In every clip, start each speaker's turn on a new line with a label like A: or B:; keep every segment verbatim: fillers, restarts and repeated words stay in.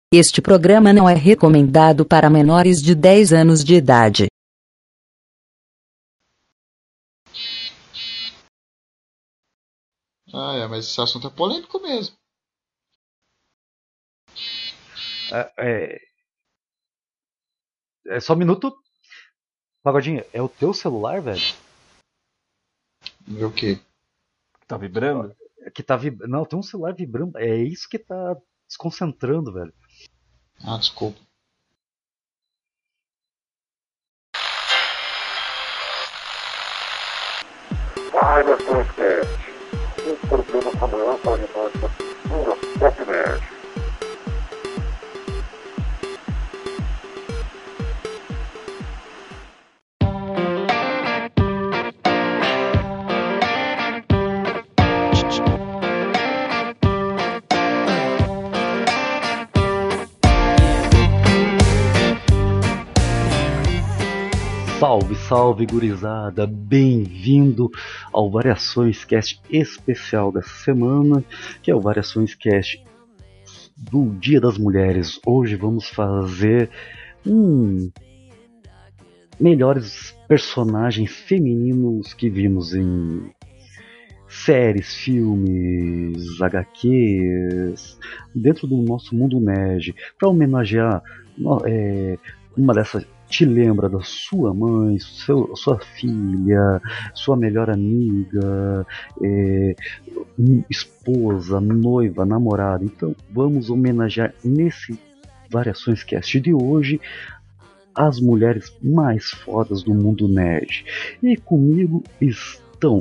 A: Este programa não é recomendado para menores de dez anos de idade.
B: Ah, é, mas esse assunto é polêmico mesmo.
C: É, é, é só um minuto. Pagodinho, é o teu celular, velho?
B: Ver o quê?
D: Tá vibrando?
C: Que tá vib... Não, tem um celular vibrando. É isso que tá desconcentrando, velho.
B: Ah, desculpa.
E: Vai no podcast. Um programa com a maior variedade da cultura pop nerd.
C: Salve, salve, gurizada! Bem-vindo ao Variações Cast especial dessa semana, que é o Variações Cast do Dia das Mulheres. Hoje vamos fazer um melhores personagens femininos que vimos em séries, filmes, H Qs, dentro do nosso mundo nerd, para homenagear é, uma dessas. Te lembra da sua mãe, seu, sua filha, sua melhor amiga, é, esposa, noiva, namorada. Então vamos homenagear nesse Variações Cast de hoje as mulheres mais fodas do mundo nerd. E comigo estão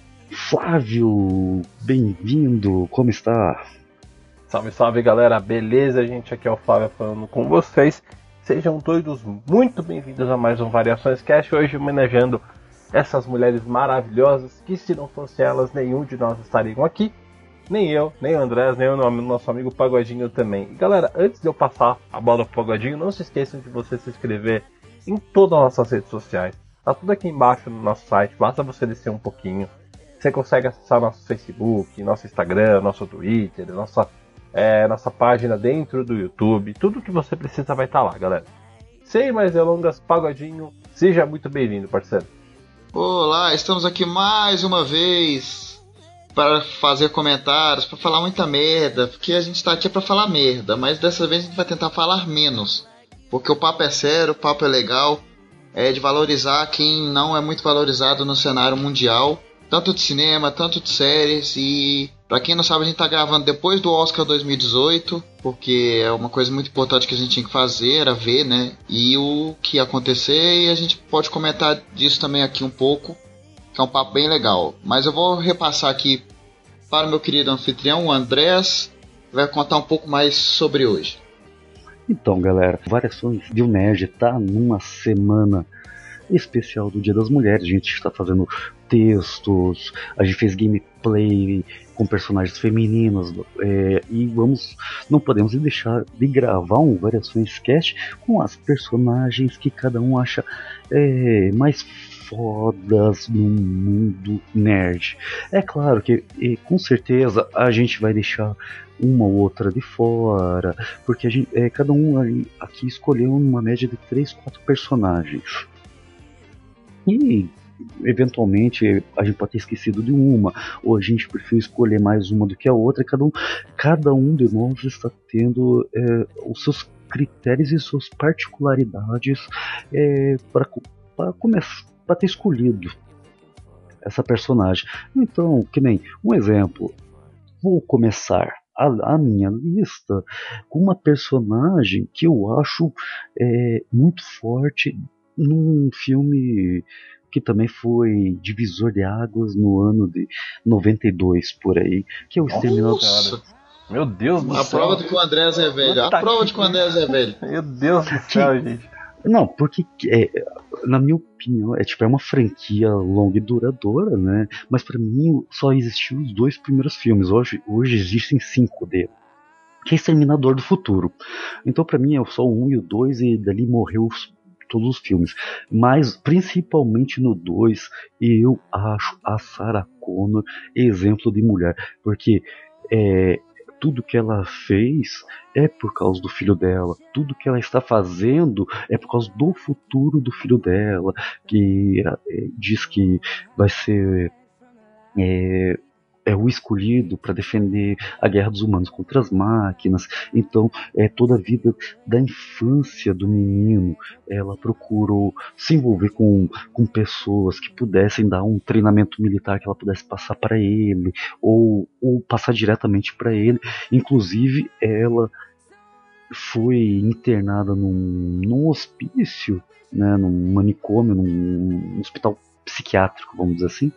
C: Flávio, bem-vindo, como está?
D: Salve, salve galera, beleza? Gente, aqui é o Flávio falando com vocês. Sejam todos muito bem-vindos a mais um Variações Cast, hoje homenageando essas mulheres maravilhosas que, se não fossem elas, nenhum de nós estariam aqui. Nem eu, nem o Andrés, nem o nosso amigo Pagodinho também. E galera, antes de eu passar a bola pro Pagodinho, não se esqueçam de você se inscrever em todas as nossas redes sociais. Tá tudo aqui embaixo no nosso site, basta você descer um pouquinho. Você consegue acessar nosso Facebook, nosso Instagram, nosso Twitter, nossa... É, nossa página dentro do YouTube. Tudo que você precisa vai estar lá, galera. Sem mais delongas, Pagodinho, seja muito bem-vindo, parceiro.
B: Olá, estamos aqui mais uma vez para fazer comentários, para falar muita merda, porque a gente está aqui para falar merda, mas dessa vez a gente vai tentar falar menos, porque o papo é sério, o papo é legal, é de valorizar quem não é muito valorizado no cenário mundial, tanto de cinema, tanto de séries. E pra quem não sabe, a gente tá gravando depois do Oscar dois mil e dezoito, porque é uma coisa muito importante que a gente tinha que fazer, era ver, né, e o que ia acontecer, e a gente pode comentar disso também aqui um pouco, que é um papo bem legal. Mas eu vou repassar aqui para o meu querido anfitrião, o Andrés, que vai contar um pouco mais sobre hoje.
C: Então, galera, Variações de um Nerd tá numa semana especial do Dia das Mulheres. A gente está fazendo textos, a gente fez gameplay com personagens femininas, é, e vamos, não podemos deixar de gravar um Variações Cast com as personagens que cada um acha é, mais fodas no mundo nerd. É claro que e, com certeza a gente vai deixar uma ou outra de fora, porque a gente, é, cada um aqui escolheu uma média de três, quatro personagens. E eventualmente a gente pode ter esquecido de uma, ou a gente prefere escolher mais uma do que a outra. Cada um, cada um de nós está tendo é, os seus critérios e suas particularidades é, para começar, para ter escolhido essa personagem. Então, que nem um exemplo, vou começar a, a minha lista com uma personagem que eu acho é, muito forte num filme que também foi divisor de águas no ano de noventa e dois, por aí, que é o Exterminador.
D: Meu Deus do céu.
B: A prova de que o Andrés é velho. A prova de que o Andrés é velho.
D: Meu Deus do céu, gente.
C: Não, porque, é, na minha opinião, é, tipo, é uma franquia longa e duradoura, né? Mas pra mim só existiu os dois primeiros filmes. Hoje, hoje existem cinco dele. Que é Exterminador do Futuro. Então pra mim é só o um e o dois, e dali morreu todos os filmes, mas principalmente no dois, eu acho a Sarah Connor exemplo de mulher, porque é, tudo que ela fez é por causa do filho dela. Tudo que ela está fazendo é por causa do futuro do filho dela, que é, diz que vai ser é, é o escolhido para defender a guerra dos humanos contra as máquinas. Então, é toda a vida da infância do menino, ela procurou se envolver com, com pessoas que pudessem dar um treinamento militar que ela pudesse passar para ele, ou, ou passar diretamente para ele. Inclusive, ela foi internada num, num hospício, né, num manicômio, num hospital psiquiátrico, vamos dizer assim,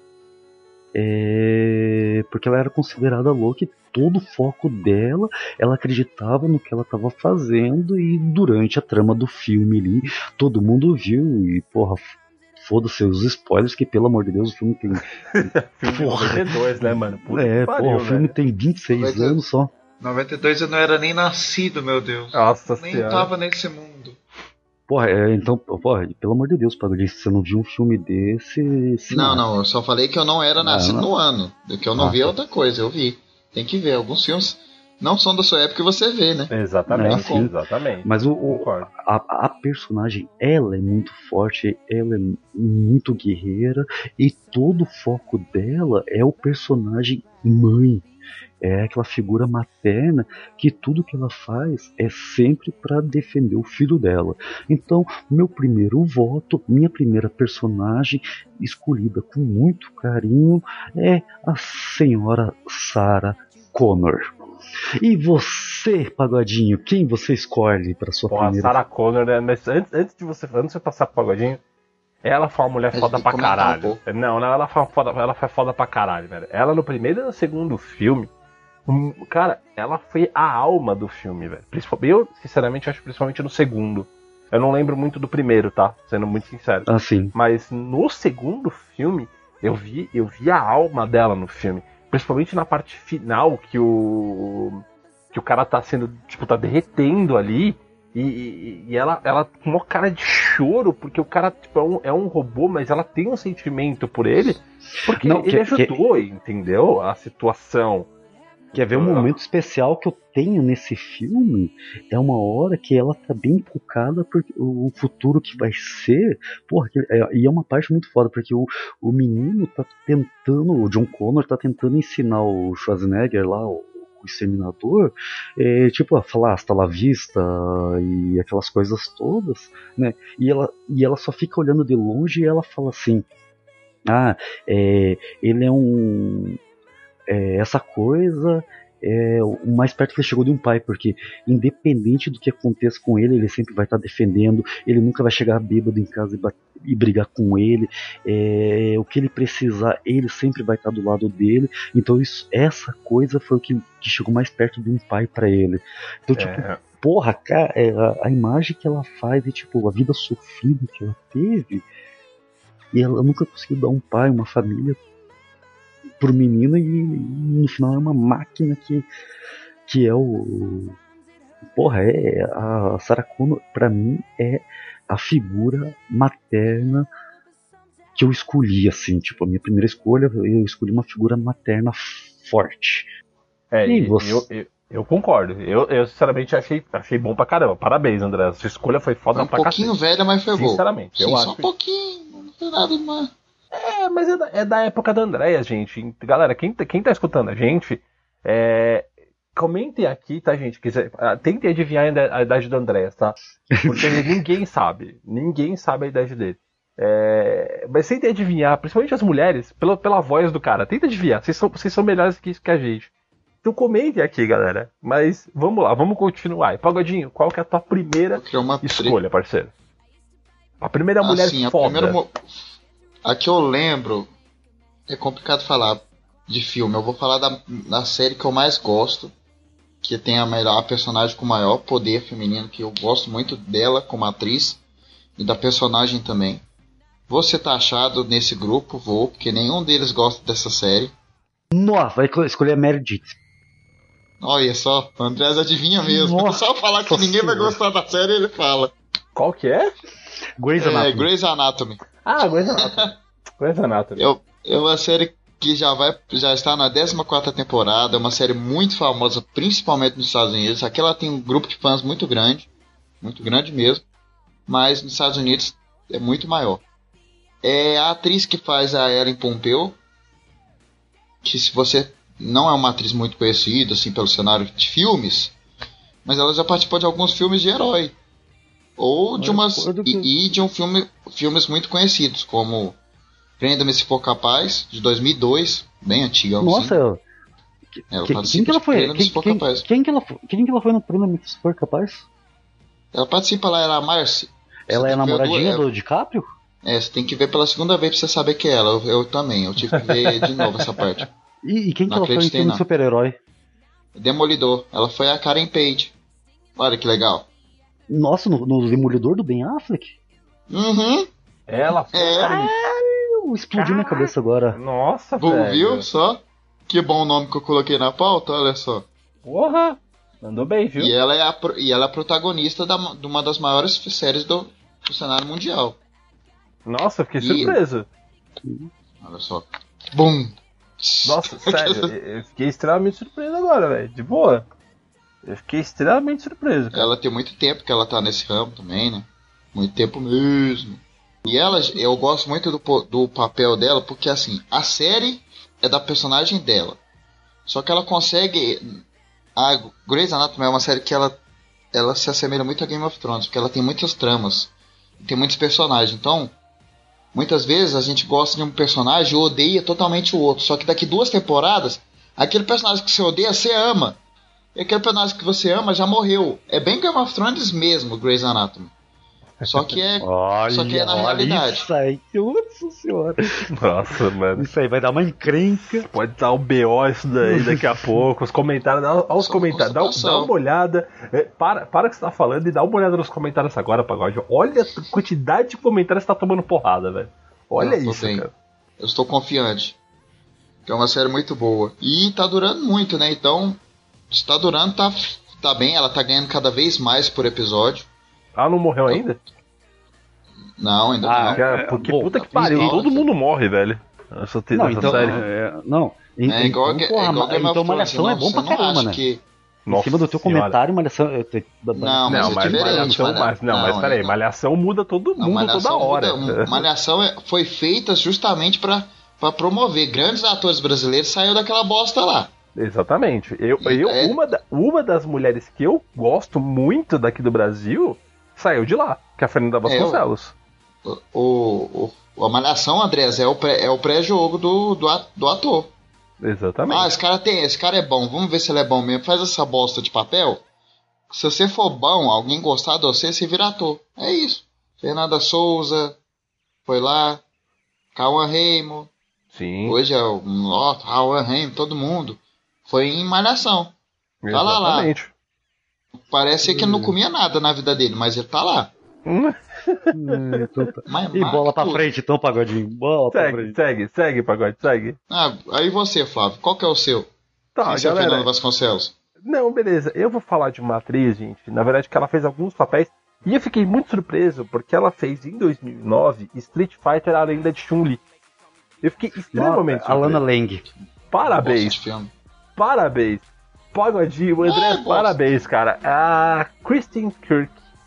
C: é, porque ela era considerada louca e todo o foco dela, ela acreditava no que ela estava fazendo, e durante a trama do filme ali, todo mundo viu, e porra, foda-se os spoilers, que pelo amor de Deus o filme tem...
D: filme de noventa e dois, né, mano? Puta
C: é,
D: pariu,
C: porra, o filme
D: velho.
C: tem vinte e seis
B: noventa
C: anos só.
B: noventa e dois eu não era nem nascido, meu Deus.
D: Nossa
B: nem
D: senhora.
B: tava nesse mundo.
C: Porra, é, então, porra, pelo amor de Deus, Pagodinho, se você não viu um filme desse... se
B: Não,
C: mata.
B: não, eu só falei que eu não era nascido
C: não.
B: no ano. O que eu não
C: Ah,
B: vi é
C: tá.
B: outra coisa, eu vi. Tem que ver, alguns filmes não são da sua época e você vê, né?
D: Exatamente,
C: É, sim.
D: exatamente.
C: Mas o, o-
D: Concordo.
C: a, a personagem, ela é muito forte, ela é muito guerreira, e todo o foco dela é o personagem mãe. É aquela figura materna que tudo que ela faz é sempre para defender o filho dela. Então, meu primeiro voto, minha primeira personagem escolhida com muito carinho é a senhora Sarah Connor. E você, Pagodinho, quem você escolhe para sua
D: Porra, a
C: primeira?
D: Sarah Connor, né? Mas antes, antes de você, antes de você passar pro Pagodinho, ela foi uma mulher
B: gente
D: foda
B: tem que
D: pra
B: comentar um
D: caralho.
B: pouco.
D: Não, não, ela foi foda, ela foi foda pra caralho, velho. Ela no primeiro e no segundo filme, hum, cara, ela foi a alma do filme, velho. Principalmente, eu, sinceramente, acho principalmente no segundo. Eu não lembro muito do primeiro, tá? Sendo muito sincero.
C: Ah, sim.
D: Mas no segundo filme, eu vi, eu vi a alma dela no filme. Principalmente na parte final, que o. Que o cara tá sendo. Tipo, tá derretendo ali. E, e, e ela, ela com uma cara de choro, porque o cara tipo, é, um, é um robô, mas ela tem um sentimento por ele. Porque
C: Não,
D: ele
C: que-
D: ajudou, entendeu? A situação.
C: Quer ver um momento especial que eu tenho nesse filme? É uma hora que ela tá bem focada por o futuro que vai ser. Porra, que- é- e é uma parte muito foda, porque o, o menino tá tentando, o John Connor tá tentando ensinar o Schwarzenegger lá, o, o Exterminador, é, tipo, a falar hasta la vista e aquelas coisas todas, né? E ela, e ela só fica olhando de longe e ela fala assim: ah, é, ele é um. É, essa coisa é o mais perto que ele chegou de um pai, porque independente do que aconteça com ele, ele sempre vai estar defendendo, ele nunca vai chegar bêbado em casa e, bat- e brigar com ele, é, o que ele precisar, ele sempre vai estar do lado dele. Então isso, essa coisa foi o que, que chegou mais perto de um pai para ele. Então, tipo,
D: É,
C: porra, cara, é, a, a imagem que ela faz de tipo, a vida sofrida que ela teve, e ela nunca conseguiu dar um pai, uma família pro menino, e no final é uma máquina que, que é o. Porra, é. A Sarah Connor, pra mim, é a figura materna que eu escolhi, assim. Tipo, a minha primeira escolha, eu escolhi uma figura materna forte.
D: é,
C: E
D: e
C: você?
D: eu, eu, eu concordo. Eu, eu sinceramente achei, achei bom pra caramba. Parabéns, André. Sua escolha foi foda
B: Foi um
D: pra
B: pouquinho
D: cacete.
B: velha, mas foi boa.
D: Sinceramente, eu
B: Sim,
D: acho.
B: só um pouquinho, não foi nada demais.
D: É, mas é da, é da época da Andréia, gente. Galera, quem, tá- quem tá escutando a gente, é, comentem aqui, tá, gente? Quiser, ah, tentem adivinhar a ida- a idade do Andréia, tá? Porque ninguém sabe. Ninguém sabe a idade dele. É, mas tentem adivinhar, principalmente as mulheres, pela, pela voz do cara. Tenta adivinhar. Vocês são, vocês são melhores que isso que a gente. Então comentem aqui, galera. Mas vamos lá, vamos continuar. E, Pagodinho, qual que é a tua primeira
B: Porque é uma tri-
D: escolha, parceiro? A primeira mulher
B: Assim, a
D: foda.
B: primeira mo- a que eu lembro é complicado falar de filme. Eu vou falar da, da série que eu mais gosto, que tem a melhor a personagem com o maior poder feminino, que eu gosto muito dela como atriz e da personagem também. Vou ser taxado nesse grupo, vou, porque nenhum deles gosta dessa série.
C: Nossa, vai escolher a Meredith.
B: Olha só, o Andrés adivinha mesmo.
C: Nossa
B: Só falar que ninguém vai
C: Senhora.
B: gostar da série, ele fala.
D: Qual que é?
C: Grey's
B: É,
C: Anatomy.
B: Grey's Anatomy.
D: Ah, Grey's Anatomy. Grey's Anatomy.
B: Eu, é uma série que já, vai, já está na décima quarta temporada, é uma série muito famosa, principalmente nos Estados Unidos. Aqui ela tem um grupo de fãs muito grande, muito grande mesmo, mas nos Estados Unidos é muito maior. É a atriz que faz a Ellen Pompeo, que se você não é uma atriz muito conhecida assim, pelo cenário de filmes, mas ela já participou de alguns filmes de herói. Ou de umas. E, e de um filme, filmes muito conhecidos, como Prenda-me Se For Capaz, de dois mil e dois, bem antiga.
C: Nossa,
B: assim.
C: que,
B: ela
C: que, quem que ela foi? Quem, quem, quem, que ela foi? Quem que ela foi no Prenda-me Se For Capaz?
B: Ela participa lá, ela é a Marcy.
C: Ela é a namoradinha do,
B: do
C: é, DiCaprio?
B: É, você tem que ver pela segunda vez pra você saber que é ela. Eu, eu também, eu tive que ver de novo essa parte.
C: E, e quem que ela foi em filme de super-herói?
B: Demolidor. Ela foi a Karen Page. Olha que legal.
C: Nossa, no, no Demolidor do Ben Affleck?
B: Uhum.
D: Ela foi.
B: É.
C: Explodiu minha cabeça agora.
D: Nossa,
B: Bom,
D: velho.
B: viu só? Que bom nome que eu coloquei na pauta, olha só.
D: Porra! Mandou bem, viu?
B: E ela é a, e ela é a protagonista da, de uma das maiores séries do, do cenário mundial.
D: Nossa, fiquei
B: E-
D: surpreso.
B: Olha só. Bum!
D: Nossa, sério, eu eu fiquei extremamente surpreso agora, velho. De boa. Eu fiquei extremamente surpreso, cara.
B: Ela tem muito tempo que ela tá nesse ramo também, né? Muito tempo mesmo. E ela, eu gosto muito do, po- do papel dela, porque assim, a série é da personagem dela. Só que ela consegue. A Grey's Anatomy é uma série que ela, ela se assemelha muito a Game of Thrones, porque ela tem muitas tramas, tem muitos personagens. Então, muitas vezes a gente gosta de um personagem e odeia totalmente o outro. Só que daqui duas temporadas, aquele personagem que você odeia, você ama. E aquele personagem que você ama já morreu. É bem Game of Thrones mesmo, Grey's Anatomy. Só que é,
C: Olha,
B: só que é na
C: olha
B: realidade.
C: isso aí, nossa senhora.
D: Nossa, mano.
C: Isso aí vai dar uma encrenca.
D: Pode dar um B O isso daí daqui a pouco. Os comentários, dá, olha os
B: Só
D: comentários, dá,
B: constatação.
D: dá uma olhada. É, para, para o que você tá falando e dá uma olhada nos comentários agora, Pagode. Olha a quantidade de comentários que tá tomando porrada, velho. Olha
B: Eu tô
D: isso,
B: bem.
D: cara.
B: Eu estou confiante. Que é uma série muito boa. E tá durando muito, né? Então, se tá durando, tá, tá bem. Ela tá ganhando cada vez mais por episódio.
D: Ela não morreu ainda?
B: Não, ainda
C: Ah,
B: não.
D: Cara, porque
C: bom,
D: puta que
B: tá
D: pariu,
B: principal,
D: todo
B: né?
D: mundo morre, velho. Essa, te-
C: Não,
D: nessa
C: então,
D: série.
C: é, não. em-
B: É igual,
C: então,
B: é
C: porra,
B: igual Game of
C: então
B: Thrones.
C: Malhação é bom
B: Você
C: pra
B: não
C: caramba,
B: acha
C: né?
B: que...
C: Em cima do teu
D: Senhora.
C: comentário, Malhação. eu te-
B: Não,
D: Não,
B: mas é
D: mas
B: diferente,
D: Malhação,
B: Malha-
D: mas, não, mas
B: não,
D: peraí,
B: não.
D: Malhação muda todo
B: Não,
D: mundo
B: Malhação
D: toda hora.
B: muda- Malhação é- foi feita justamente pra, pra promover. Grandes atores brasileiros saíram daquela bosta lá.
D: Exatamente. Eu,
B: E
D: eu
B: é-
D: uma, da- uma das mulheres que eu gosto muito daqui do Brasil saiu de lá, que é a Fernanda Vasconcelos.
B: O, o, o- a Malhação, Andrés, é o pré- é o pré-jogo do, do, a- do ator.
D: Exatamente.
B: Ah, esse cara tem, esse cara é bom, vamos ver se ele é bom mesmo. Faz essa bosta de papel. Se você for bom, alguém gostar de você, você vira ator. É isso. Fernanda Souza foi lá. Cauã Raymond.
D: Sim.
B: Hoje é o ó, Cauã Raymond, todo mundo. Foi em Malhação. Tá lá, lá.
D: Exatamente.
B: Parece que ele não comia nada na vida dele, mas ele tá lá.
C: É, então tá.
B: Mas
C: E
B: marca
C: bola pra
B: tudo.
C: frente, então, Pagodinho. Bola pra
D: Segue,
C: frente.
D: segue, segue, Pagode, segue.
B: Ah, aí você, Flávio, qual que é o seu?
D: Tá,
B: Esse é o
D: galera.
B: Fernando Vasconcelos.
D: Não, beleza. Eu vou falar de uma atriz, gente. Na verdade, que ela fez alguns papéis. E eu fiquei muito surpreso, porque ela fez em dois mil e nove Street Fighter A Lenda de Chun-Li. Eu fiquei extremamente
C: Nossa, Alana
D: surpreso.
C: Lang.
B: Gosto
D: Parabéns,
B: de filme.
D: parabéns. Pagodinho, André,
B: Ah, gosto.
D: parabéns, cara. A Kristen Kirk,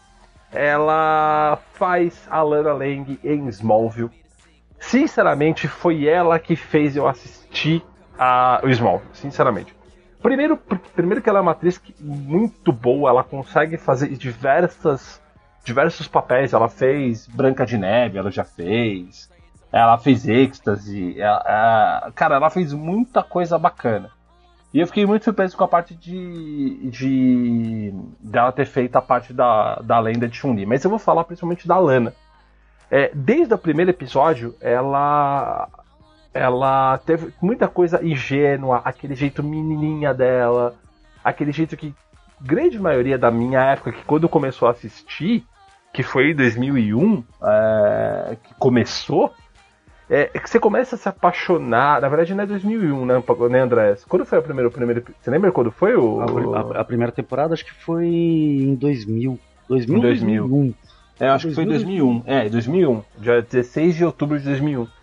D: ela faz a Lana Lang em Smallville. Sinceramente, foi ela que fez eu assistir a, o Smallville, sinceramente. Primeiro, porque- primeiro que ela é uma atriz que- muito boa, ela consegue fazer diversas, diversos papéis. Ela fez Branca de Neve, ela já fez. Ela fez Ecstasy. ela- ela- cara, ela fez muita coisa bacana. E eu fiquei muito surpreso com a parte de, de dela ter feito a parte da, da lenda de Chun-Li. Mas eu vou falar principalmente da Lana. É, desde o primeiro episódio, ela ela teve muita coisa ingênua, aquele jeito menininha dela, aquele jeito que grande maioria da minha época, que quando começou a assistir, que foi em dois mil e um, é, que começou, é, é que você começa a se apaixonar. Na verdade não é dois mil e um, né, né André? Quando foi o primeiro, o primeiro você lembra quando foi o...
C: A, a- a primeira temporada acho que foi em dois mil. dois mil,
D: Em dois mil.
C: dois mil e um.
D: É, eu acho que foi em dois mil e um. É, dois mil e um. Dia dezesseis de outubro de dois mil e um.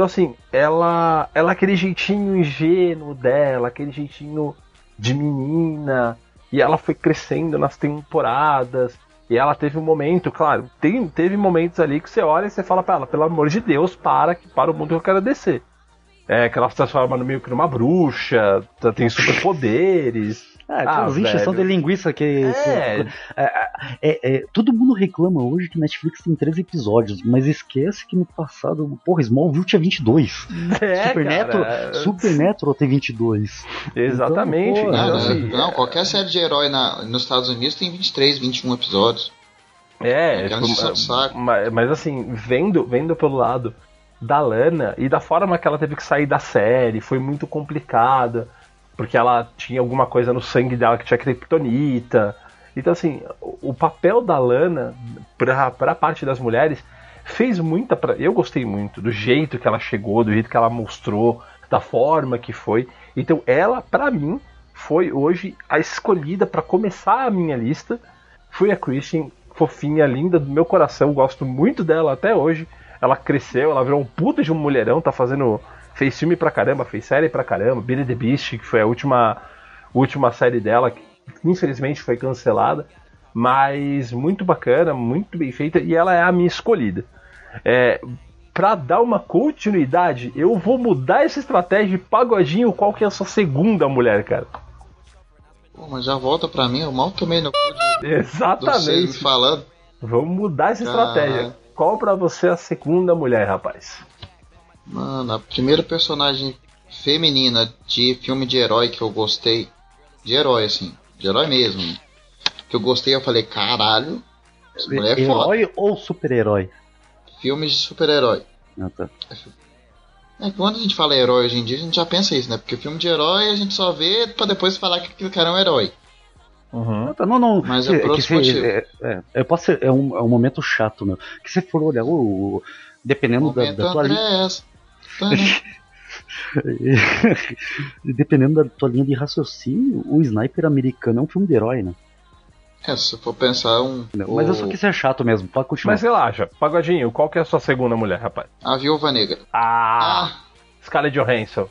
D: Então assim, ela, ela aquele jeitinho ingênuo dela, aquele jeitinho de menina, e ela foi crescendo nas temporadas, e ela teve um momento, claro, tem, teve momentos ali que você olha e você fala pra ela, pelo amor de Deus, para, para o mundo que eu quero descer. É, que ela se transforma no meio que numa bruxa, tem superpoderes.
C: Ah, ah as injeção de linguiça que. É. É, é, é, todo mundo reclama hoje que Netflix tem treze episódios, mas esquece que no passado, porra, Smallville tinha vinte e dois.
D: É,
C: Supernatural,
D: cara.
C: Supernatural tem vinte e dois.
D: Exatamente.
C: Então,
B: não,
D: então,
B: não,
D: assim,
B: não, qualquer série de herói na, nos Estados Unidos tem vinte e três, vinte e um episódios.
D: É,
B: é
D: tipo, mas, mas assim, vendo, vendo pelo lado da Lana e da forma que ela teve que sair da série, foi muito complicada. Porque ela tinha alguma coisa no sangue dela que tinha kryptonita. Então, assim, o papel da Lana pra, pra parte das mulheres fez muita... Pra... Eu gostei muito do jeito que ela chegou, do jeito que ela mostrou, da forma que foi. Então, ela, pra mim, foi hoje a escolhida pra começar a minha lista. Foi a Christian, fofinha, linda, do meu coração. Gosto muito dela até hoje. Ela cresceu, ela virou um puta de um mulherão, tá fazendo... Fez filme pra caramba, fez série pra caramba. Beauty and the Beast, que foi a última, última série dela, que infelizmente foi cancelada. Mas muito bacana, muito bem feita. E ela é a minha escolhida. É, pra dar uma continuidade, eu vou mudar essa estratégia de Pagodinho. Qual que é a sua segunda mulher, cara?
B: Pô, mas já volta pra mim, eu mal tomei no cu de,
D: Exatamente.
B: me falando.
D: Vamos mudar essa estratégia.
B: Ah.
D: Qual pra você é a segunda mulher, rapaz?
B: Mano, a primeira personagem feminina de filme de herói que eu gostei, de herói assim, de herói mesmo, que eu gostei, eu falei, caralho, essa mulher é foda.
C: Herói ou super-herói?
B: Filmes de super-herói.
C: Ah, tá.
B: É que quando a gente fala herói hoje em dia, a gente já pensa isso, né? Porque filme de herói a gente só vê pra depois falar que aquele cara é um herói.
D: Uhum.
C: Não, não,
B: mas
C: que,
B: é por
C: que se, é, é, eu posso ser, é, um, é um momento chato, meu. Que se for olhar, o, o, dependendo da, da tua linha. Dependendo da tua linha de raciocínio, o Sniper americano é um filme de herói, né?
B: É, se for pensar um.
C: Não, mas o... eu só quis ser chato mesmo, pode continuar.
D: Mas relaxa, Pagodinho, qual que é a sua segunda mulher, rapaz?
B: A Viúva Negra.
D: Ah! ah. Scarlett Johansson.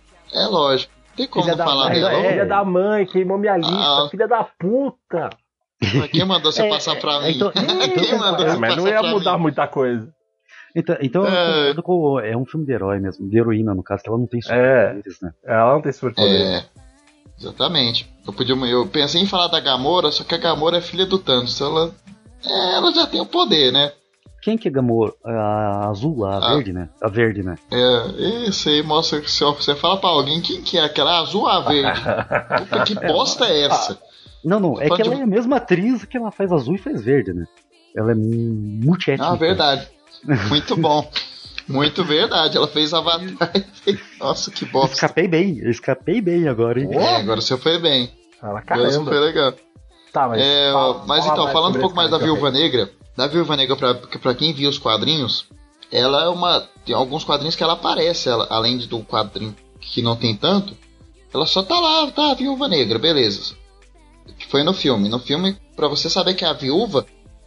B: É lógico. Tem como
D: filha
B: falar
D: da,
B: dela.
D: É, filha da mãe, queimou minha lista, ah. filha da puta.
B: Quem mandou você é, passar pra mim?
C: Então,
B: Quem mandou você
D: mas
B: passar
D: não ia mudar
B: mim?
D: muita coisa.
C: Então, então é... Eu com, é um filme de herói mesmo, de heroína no caso, que ela não tem superpoderes,
D: é,
C: né?
D: Ela não tem superpoderes.
B: É, exatamente. Eu, podia, eu pensei em falar da Gamora, só que a Gamora é filha do Thanos, ela, é, ela já tem o poder, né?
C: Quem que é Gamora? A azul, a ah. verde, né? A verde, né?
B: É, isso aí mostra que se você fala pra alguém quem que é aquela azul ou a verde. Puta, que bosta é essa?
C: Não, não, é que ela de... é a mesma atriz que ela faz azul e faz verde, né? Ela é multiétnica.
B: Ah, verdade. Muito bom. Muito verdade. Ela fez Avatar. Nossa, que bosta.
C: Escapei bem. Eu escapei bem agora, hein?
B: É, agora você foi bem.
D: Ela
B: agora você foi legal.
D: Tá, mas,
B: é,
D: fala,
B: mas
D: fala
B: então, falando um pouco mais da Viúva
D: também.
B: Negra, da Viúva Negra, pra, pra quem viu os quadrinhos, ela é uma... Tem alguns quadrinhos que ela aparece, ela, além do quadrinho que não tem tanto, ela só tá lá, tá, a Viúva Negra, beleza. Que foi no filme. No filme, pra você saber que é a viúva,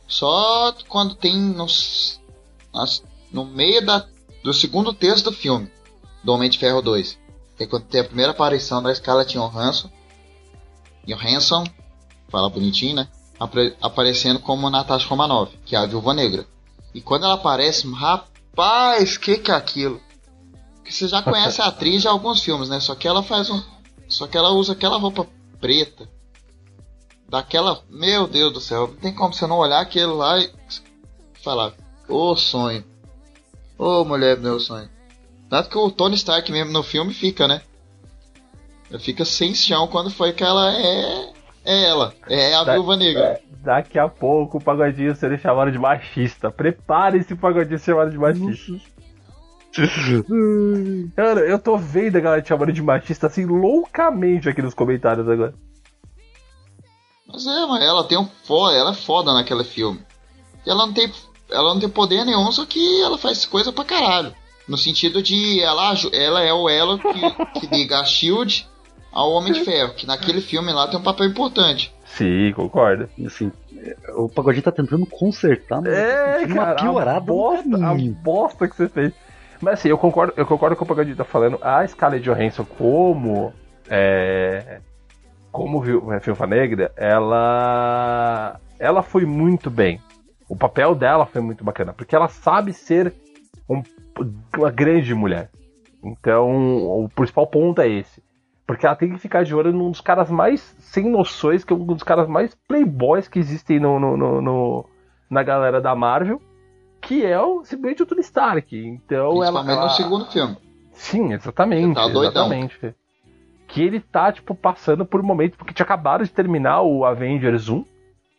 B: só quando tem nos, nas, no meio da, do segundo terço do filme, do Homem de Ferro dois. Que é quando tem a primeira aparição da Scarlett Johansson, Johansson, fala bonitinho, né? Apre, aparecendo como Natasha Romanoff, que é a Viúva Negra. E quando ela aparece, rapaz, que que é aquilo? Que você já conhece a atriz de alguns filmes, né? Só que ela faz um... Só que ela usa aquela roupa preta, daquela... Meu Deus do céu, não tem como você não olhar aquele lá e falar, ô oh, sonho, ô oh, mulher do meu sonho. Tanto que o Tony Stark mesmo no filme fica, né? Ele fica sem chão quando foi que ela é... É ela, é a da, Viúva Negra.
D: É, daqui a pouco o Pagodinho será chamado de machista. Prepare-se o Pagodinho ser chamado de machista. Cara, eu tô vendo a galera te chamando de machista assim loucamente aqui nos comentários agora.
B: Mas é, mas ela tem um foda, ela é foda naquele filme. E ela não tem, ela não tem poder nenhum, só que ela faz coisa pra caralho. No sentido de ela, ela é o elo que, que liga a Shield ao Homem de Ferro, que naquele filme lá tem um papel importante.
D: Sim, concordo.
C: Assim, o Pagodinho tá tentando consertar, mas
D: é,
C: uma
D: cara,
C: piorada
D: a bosta, a bosta que você fez. Mas assim, eu concordo, eu concordo com o que o Pagadinho tá falando. A Scarlett Johansson como é, como Viúva Negra, ela ela foi muito bem. O papel dela foi muito bacana, porque ela sabe ser um, uma grande mulher. Então, o principal ponto é esse. Porque ela tem que ficar de olho num dos caras mais sem noções, que é um dos caras mais playboys que existem no, no, no, no na galera da Marvel, que é o, simplesmente o Tony Stark. Então,
B: Principalmente
D: ela, ela...
B: no segundo filme.
D: Sim, exatamente.
B: Tá doidão.
D: Exatamente. Que ele tá, tipo, passando por um momento, porque tinha acabado de terminar o Avengers um,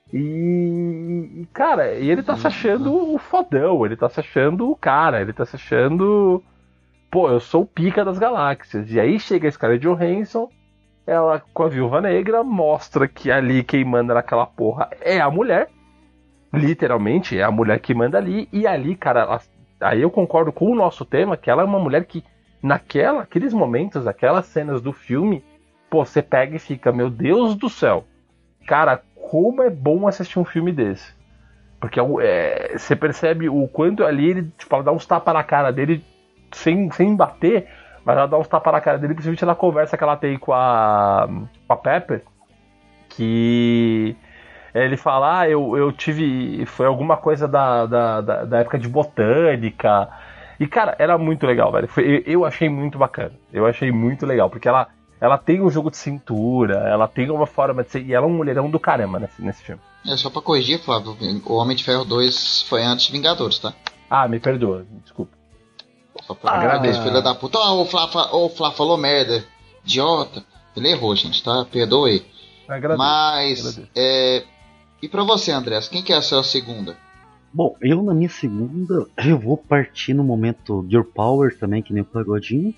D: e, e cara, e ele tá se achando o fodão, ele tá se achando o cara, ele tá se achando, pô, eu sou o pica das galáxias. E aí chega a Scarlett Johansson, ela com a Viúva Negra, mostra que ali quem manda naquela porra é a mulher, literalmente, é a mulher que manda ali, e ali, cara, ela, aí eu concordo com o nosso tema, que ela é uma mulher que naquela, aqueles momentos, aquelas cenas do filme, pô, você pega e fica, meu Deus do céu, cara, como é bom assistir um filme desse. Porque é, você percebe o quanto ali ele, tipo, ela dá uns tapas na cara dele sem, sem bater, mas ela dá uns tapas na cara dele, principalmente na conversa que ela tem com a, com a Pepper, que ele fala, ah, eu, eu tive, foi alguma coisa da, da, da, da época de botânica. E, cara, era muito legal, velho. Foi, eu achei muito bacana. Eu achei muito legal, porque ela, ela tem um jogo de cintura, ela tem uma forma de ser... E ela é um mulherão do caramba nesse, nesse filme.
B: É, só pra corrigir, Flávio, o Homem de Ferro dois foi antes de Vingadores, tá?
D: Ah, me perdoa, desculpa.
B: Só pra
D: Ah.
B: agradecer, filha da puta. Ó, oh, o Flá, oh, Flá falou merda. Idiota. Ele errou, gente, tá? Perdoe.
D: Agradeço,
B: Mas,
D: agradeço.
B: É... e pra você, Andrés, quem que é a sua segunda?
C: Bom, eu na minha segunda, eu vou partir no momento Girl Power também, que nem o Pagodinho.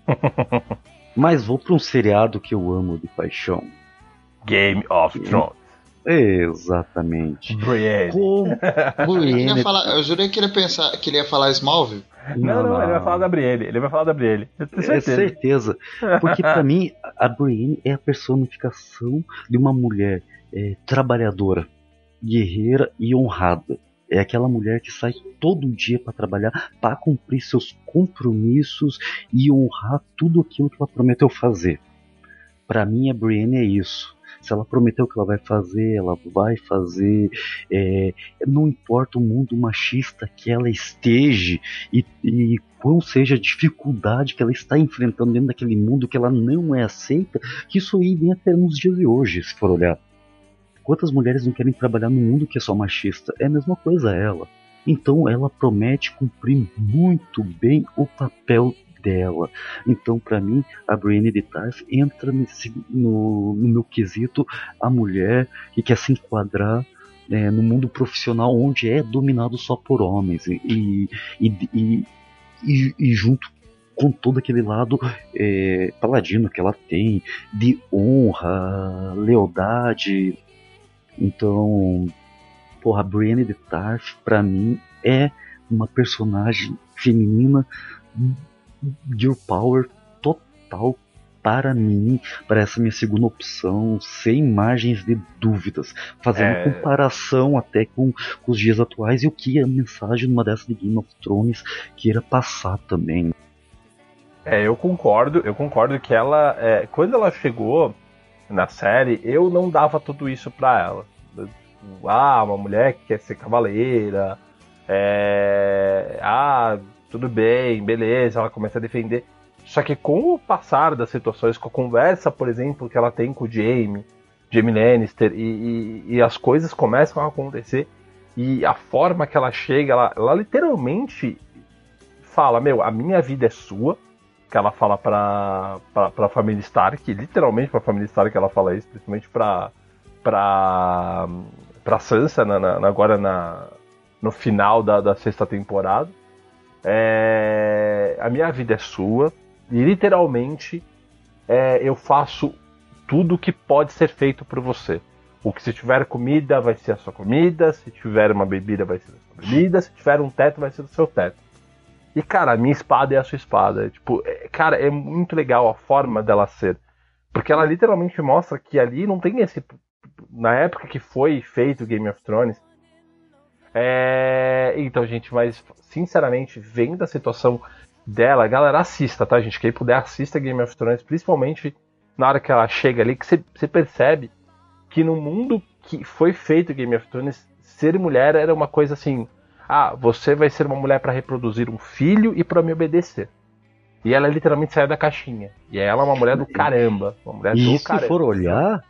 C: Mas vou pra um seriado que eu amo de paixão.
D: Game of Thrones.
C: Exatamente.
D: Brienne.
C: Como
B: Eu, ia
C: Brienne...
B: falar, eu jurei que ele ia pensar que ele ia falar Smallville.
D: Não, não, ele vai falar da Brienne. Ele vai falar da Brienne. Eu tenho
C: É
D: certeza.
C: certeza. Porque pra mim, a Brienne é a personificação de uma mulher é, trabalhadora, guerreira e honrada. É aquela mulher que sai todo dia para trabalhar, para cumprir seus compromissos e honrar tudo aquilo que ela prometeu fazer. Para mim, a Brienne é isso. Se ela prometeu que ela vai fazer, ela vai fazer. É, não importa o mundo machista que ela esteja e, e qual seja a dificuldade que ela está enfrentando dentro daquele mundo que ela não é aceita, que isso aí vem até nos dias de hoje, se for olhar. Quantas mulheres não querem trabalhar num mundo que é só machista? É a mesma coisa ela. Então ela promete cumprir muito bem o papel dela. Então, para mim, a Brienne de Tarth entra nesse, no, no meu quesito a mulher que quer se enquadrar é, no mundo profissional onde é dominado só por homens e, e, e, e, e junto com todo aquele lado é, paladino que ela tem de honra, lealdade. Então, porra, a Brienne de Tarth, pra mim, é uma personagem feminina Girl Power total para mim, para essa minha segunda opção, sem margens de dúvidas, fazendo
D: É...
C: comparação até com, com os dias atuais e o que a mensagem numa dessa de Game of Thrones queira passar também.
D: É, eu concordo, eu concordo que ela, é, quando ela chegou na série, eu não dava tudo isso pra ela. Ah, uma mulher que quer ser cavaleira, é, ah, tudo bem, beleza, ela começa a defender. Só que com o passar das situações, com a conversa, por exemplo, que ela tem com o Jaime, Jaime Lannister, e, e, e as coisas começam a acontecer, e a forma que ela chega, ela, ela literalmente fala, meu, a minha vida é sua, que ela fala pra, pra, pra família Stark, literalmente pra família Stark ela fala isso, principalmente pra, pra, pra Sansa, na, na, agora na, no final da, da sexta temporada. É, a minha vida é sua, e literalmente é, eu faço tudo que pode ser feito por você. O que se tiver comida vai ser a sua comida, se tiver uma bebida vai ser a sua bebida, se tiver um teto vai ser o seu teto. E, cara, a minha espada é a sua espada. Tipo, é, cara, é muito legal a forma dela ser. Porque ela literalmente mostra que ali não tem esse... Na época que foi feito Game of Thrones... É... Então, gente, mas, sinceramente, vendo a situação dela, galera, assista, tá, gente? Quem puder, assista Game of Thrones, principalmente na hora que ela chega ali, que você percebe que no mundo que foi feito Game of Thrones, ser mulher era uma coisa assim, ah, você vai ser uma mulher para reproduzir um filho e para me obedecer. E ela literalmente sai da caixinha. E ela é uma mulher do caramba. Uma mulher
C: e
D: do
C: se
D: caramba.
C: for olhar,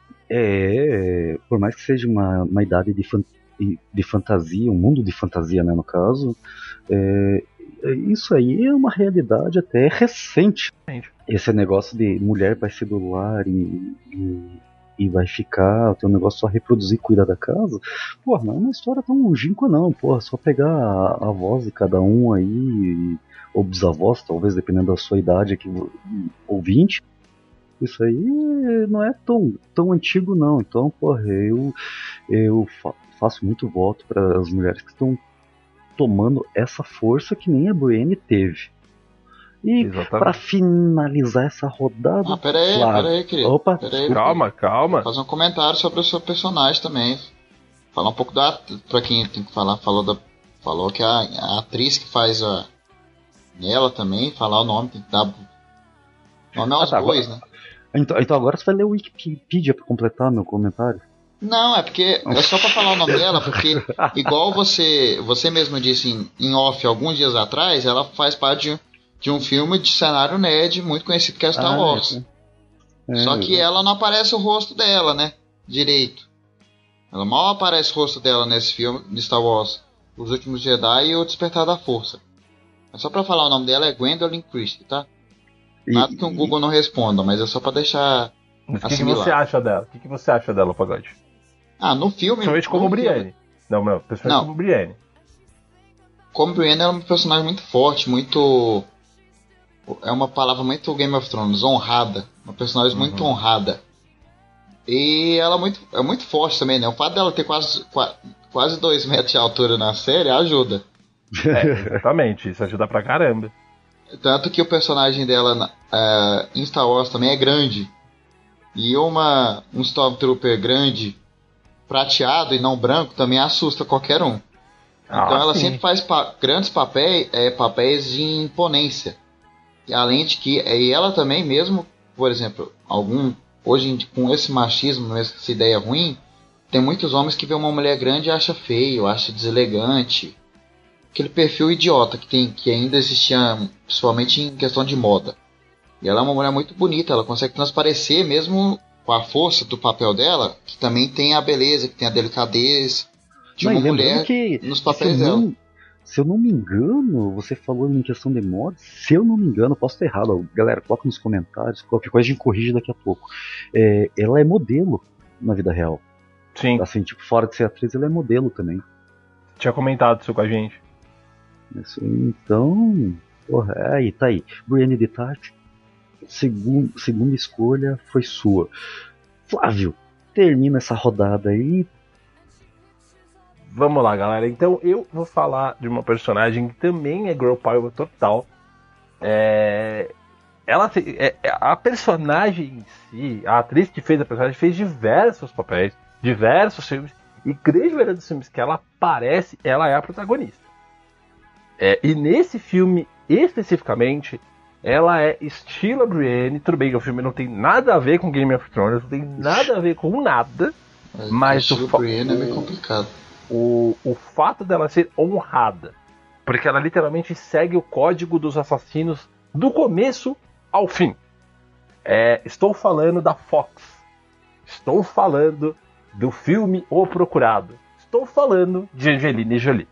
C: é, por mais que seja uma, uma idade de, fan, de fantasia, um mundo de fantasia, né, no caso, é, isso aí é uma realidade até recente. Esse negócio de mulher vai ser do lar e, e, e vai ficar, tem um negócio só reproduzir e cuidar da casa. Porra, não é uma história tão longínqua não, porra, só pegar a, a voz de cada um aí, ou bisavós, talvez, dependendo da sua idade aqui, ouvinte. Isso aí não é tão, tão antigo não, então, porra, eu, eu fa- faço muito voto para as mulheres que estão tomando essa força que nem a Brienne teve. E para finalizar essa rodada...
B: Ah, pera aí,
C: claro.
B: pera aí, querido.
C: Opa,
B: pera aí,
D: calma, calma.
B: Fazer um comentário sobre o seu personagem também. Falar um pouco da... Pra quem tem que falar, falou, da, falou que a, a atriz que faz a... Nela também, falar o nome, tem que dar... O nome é aos
C: ah, tá,
B: bois,
C: agora,
B: né?
C: Então, então agora você vai ler o Wikipedia para completar meu comentário?
B: Não, é porque é só pra falar o nome dela, porque igual você você mesmo disse em, em off alguns dias atrás, ela faz parte de, de um filme de cenário nerd muito conhecido que é Star
C: ah,
B: Wars.
C: É, é.
B: Só que ela não aparece o rosto dela, né? Direito. Ela mal aparece o rosto dela nesse filme de Star Wars, Os Últimos Jedi e O Despertar da Força. É só pra falar o nome dela, é Gwendolyn Christie, tá? Nada
C: E,
B: que o Google não responda, mas é só pra deixar.
D: Mas o que, que você acha dela? O que, que você acha dela, Pagode?
B: Ah, no filme...
D: Principalmente como Brienne. Não, não, principalmente
B: não.
D: como Brienne.
B: Como Brienne é um personagem muito forte, muito... É uma palavra muito Game of Thrones, honrada. Uma personagem uhum. muito honrada. E ela é muito, é muito forte também, né? O fato dela ter quase, quase dois metros de altura na série ajuda.
D: É, exatamente, isso ajuda pra caramba.
B: Tanto que o personagem dela uh, em Star Wars também é grande. E uma, um Stormtrooper grande, prateado e não branco, também assusta qualquer um.
D: Ah,
B: então ela
D: sim.
B: sempre faz pa- grandes papéis, é, papéis de imponência. E além de que, e ela também mesmo, por exemplo, algum hoje com esse machismo, essa ideia ruim, tem muitos homens que vê uma mulher grande e acha feio, acha deselegante. Aquele perfil idiota que, tem, que ainda existia, principalmente em questão de moda. E ela é uma mulher muito bonita, ela consegue transparecer mesmo com a força do papel dela, que também tem a beleza, que tem a delicadeza de
C: Não,
B: uma mulher
C: que,
B: nos papéis
C: se eu,
B: dela.
C: não, se eu não me engano, você falou em questão de moda, se eu não me engano, posso estar errado, galera, coloca nos comentários, qualquer coisa a gente corrige daqui a pouco. É, ela é modelo na vida real.
D: Sim.
C: Assim, tipo, fora de ser atriz, ela é modelo também.
D: Tinha comentado isso com a gente.
C: Isso, então, porra, aí, tá aí. Brienne de Tarth, segun, segunda escolha foi sua. Flávio, termina essa rodada aí.
D: Vamos lá, galera. Então eu vou falar de uma personagem que também é girl power total. É... Ela é... A personagem em si, a atriz que fez a personagem, fez diversos papéis, diversos filmes, e grande maioria dos filmes que ela aparece, ela é a protagonista. É, e nesse filme, especificamente, ela é estilo Brienne. Tudo bem que o filme não tem nada a ver com Game of Thrones, não tem nada a ver com nada.
B: Mas,
D: mas
B: o
D: fa-
B: Brienne é meio complicado.
D: O, o fato dela ser honrada, porque ela literalmente segue o código dos assassinos do começo ao fim. É, estou falando da Fox. Estou falando do filme O Procurado. Estou falando de Angelina Jolie.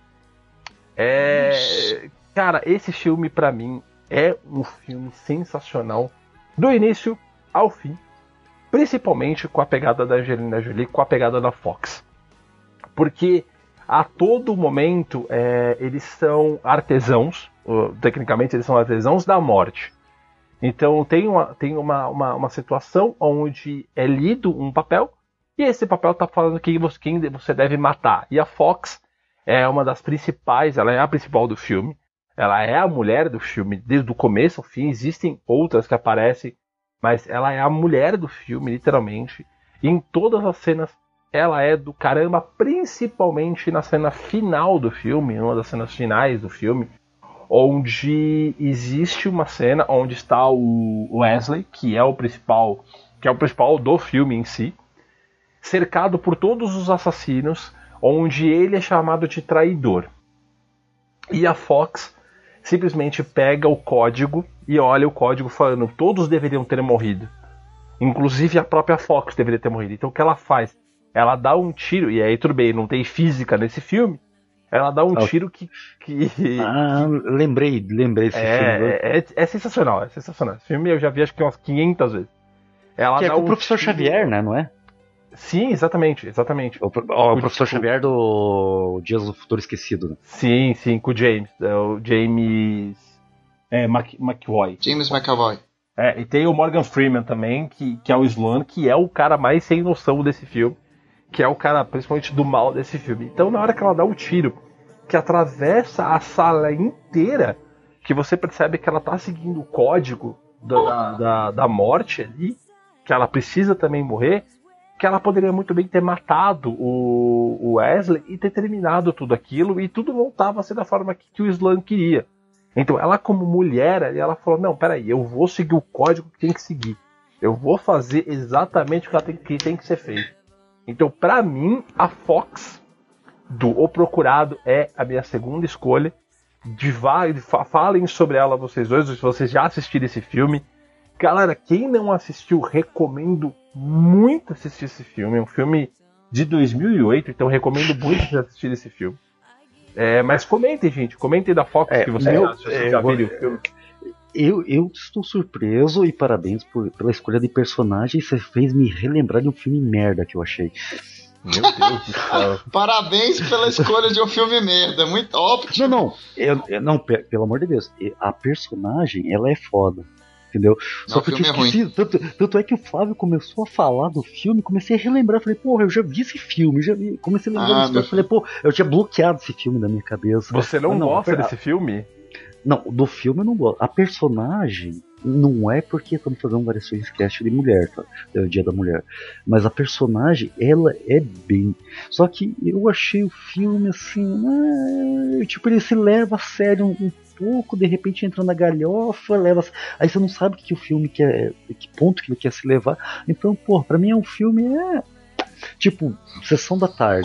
D: É, cara, esse filme pra mim é um filme sensacional do início ao fim, principalmente com a pegada da Angelina Jolie, com a pegada da Fox, porque a todo momento é, eles são artesãos, tecnicamente eles são artesãos da morte. Então tem uma, tem uma, uma, uma situação onde é lido um papel e esse papel está falando quem você, quem você deve matar, e a Fox é uma das principais, ela é a principal do filme, ela é a mulher do filme desde o começo ao fim. Existem outras que aparecem, mas ela é a mulher do filme, literalmente. E em todas as cenas, ela é do caramba, principalmente na cena final do filme, uma das cenas finais do filme, onde existe uma cena onde está o Wesley, que é o principal, que é o principal do filme em si, cercado por todos os assassinos, onde ele é chamado de traidor. E a Fox simplesmente pega o código e olha o código falando: todos deveriam ter morrido. Inclusive a própria Fox deveria ter morrido. Então o que ela faz? Ela dá um tiro, e aí tudo bem, não tem física nesse filme. Ela dá um tiro que... que
C: ah, lembrei, lembrei desse
D: é,
C: filme.
D: É, é, é sensacional, é sensacional. Esse filme eu já vi acho que umas quinhentas vezes. Ela
C: que é
D: dá
C: com
D: um
C: o professor
D: tiro...
C: Xavier, né, não é?
D: Sim, exatamente, exatamente.
C: O, ó, o,
D: o
C: professor
D: tipo...
C: Xavier do Dias do Futuro Esquecido. Né?
D: Sim, sim, com o James. É o James... É, Mc, McAvoy.
B: James McAvoy.
D: É, e tem o Morgan Freeman também, que, que é o Sloan, que é o cara mais sem noção desse filme. Que é o cara, principalmente, do mal desse filme. Então, na hora que ela dá um tiro que atravessa a sala inteira, que você percebe que ela tá seguindo o código da, da, da morte ali, que ela precisa também morrer, que ela poderia muito bem ter matado o, o Wesley e ter terminado tudo aquilo, e tudo voltava a ser da forma que, que o Sloan queria. Então ela, como mulher, ela falou: não, peraí, eu vou seguir o código que tem que seguir, eu vou fazer exatamente o que, ela tem, que tem que ser feito. Então, pra mim, a Fox do O Procurado é a minha segunda escolha. De, falem sobre ela vocês dois, se vocês já assistiram esse filme. Galera, quem não assistiu, recomendo muito assistir esse filme. É um filme de dois mil e oito, então recomendo muito vocês assistirem esse filme. É, mas comentem, gente. Comentem da Fox
C: é,
D: que vocês
C: meu,
D: acham,
C: é,
D: já
C: vou,
D: viram o filme.
C: Eu, eu estou surpreso e parabéns por, pela escolha de personagem. Você fez me relembrar de um filme merda que eu achei.
D: Meu Deus do céu.
B: Parabéns pela escolha de um filme merda. Muito óbvio.
C: Não, não. Eu, eu, não, pelo amor de Deus. A personagem, ela é foda. Entendeu?
B: Não,
C: Só que eu tinha esquecido. É tanto, tanto é que o Flávio começou a falar do filme, comecei a relembrar. Falei, porra, eu já vi esse filme. Já vi. Comecei a lembrar
B: ah,
C: disso. Falei, pô, eu tinha bloqueado esse filme da minha cabeça.
D: Você não, não gosta desse filme?
C: Não, do filme eu não gosto. A personagem não é porque estamos fazendo variações cast de mulher, tá? É o Dia da Mulher. Mas a personagem, ela é bem. Só que eu achei o filme assim. Ah, tipo, ele se leva a sério um, um pouco, de repente entra na galhofa, leva. Aí você não sabe que, que o filme quer. Que ponto que ele quer se levar. Então, pô, pra mim é um filme. É, tipo, sessão da tarde.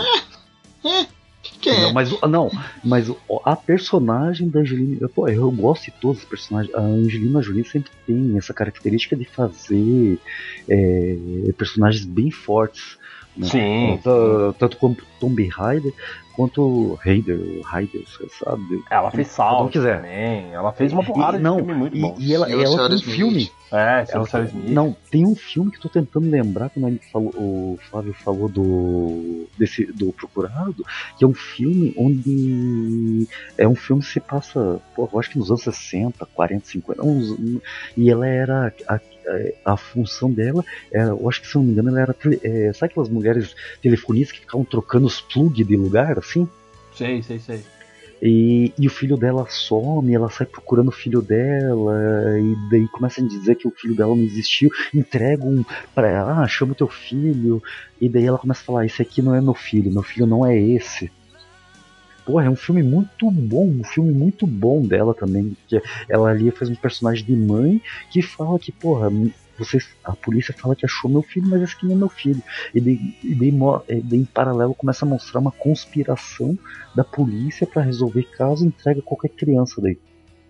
B: Quem é?
C: Não, mas, não, mas a personagem da Angelina, pô, eu gosto de todos os personagens. A Angelina Jolie sempre tem essa característica de fazer é, personagens bem fortes, né?
D: Sim.
C: Tanto, tanto como Tomb Raider quanto Raider, Raider, você sabe?
D: Ela fez Salt
C: quiser.
D: também. Ela fez uma porrada
C: e,
D: de
C: não,
D: filme muito
C: e,
D: bom.
C: E ela, ela tem um filme.
D: É,
C: ela,
D: Sarah Smith.
C: Não, tem um filme que eu tô tentando lembrar quando ele falou, o Flávio falou do desse do Procurado, que é um filme onde é um filme que se passa, pô, eu acho que nos anos sessenta, quarenta, cinquenta, uns, e ela era a, a, a função dela, era, eu acho que se eu não me engano, ela era é, sabe aquelas mulheres telefonistas que ficavam trocando os plugs de lugar assim?
D: Sei, sei, sei.
C: E, e o filho dela some, ela sai procurando o filho dela, e daí começa a dizer que o filho dela não existiu, entrega um pra ela, ah, chama o teu filho, e daí ela começa a falar, esse aqui não é meu filho, meu filho não é esse. Porra, é um filme muito bom, um filme muito bom dela também, que ela ali faz um personagem de mãe que fala que, porra, vocês, a polícia fala que achou meu filho, mas esse aqui não é meu filho. E daí, e daí, e daí em paralelo começa a mostrar uma conspiração da polícia pra resolver caso e entrega qualquer criança daí.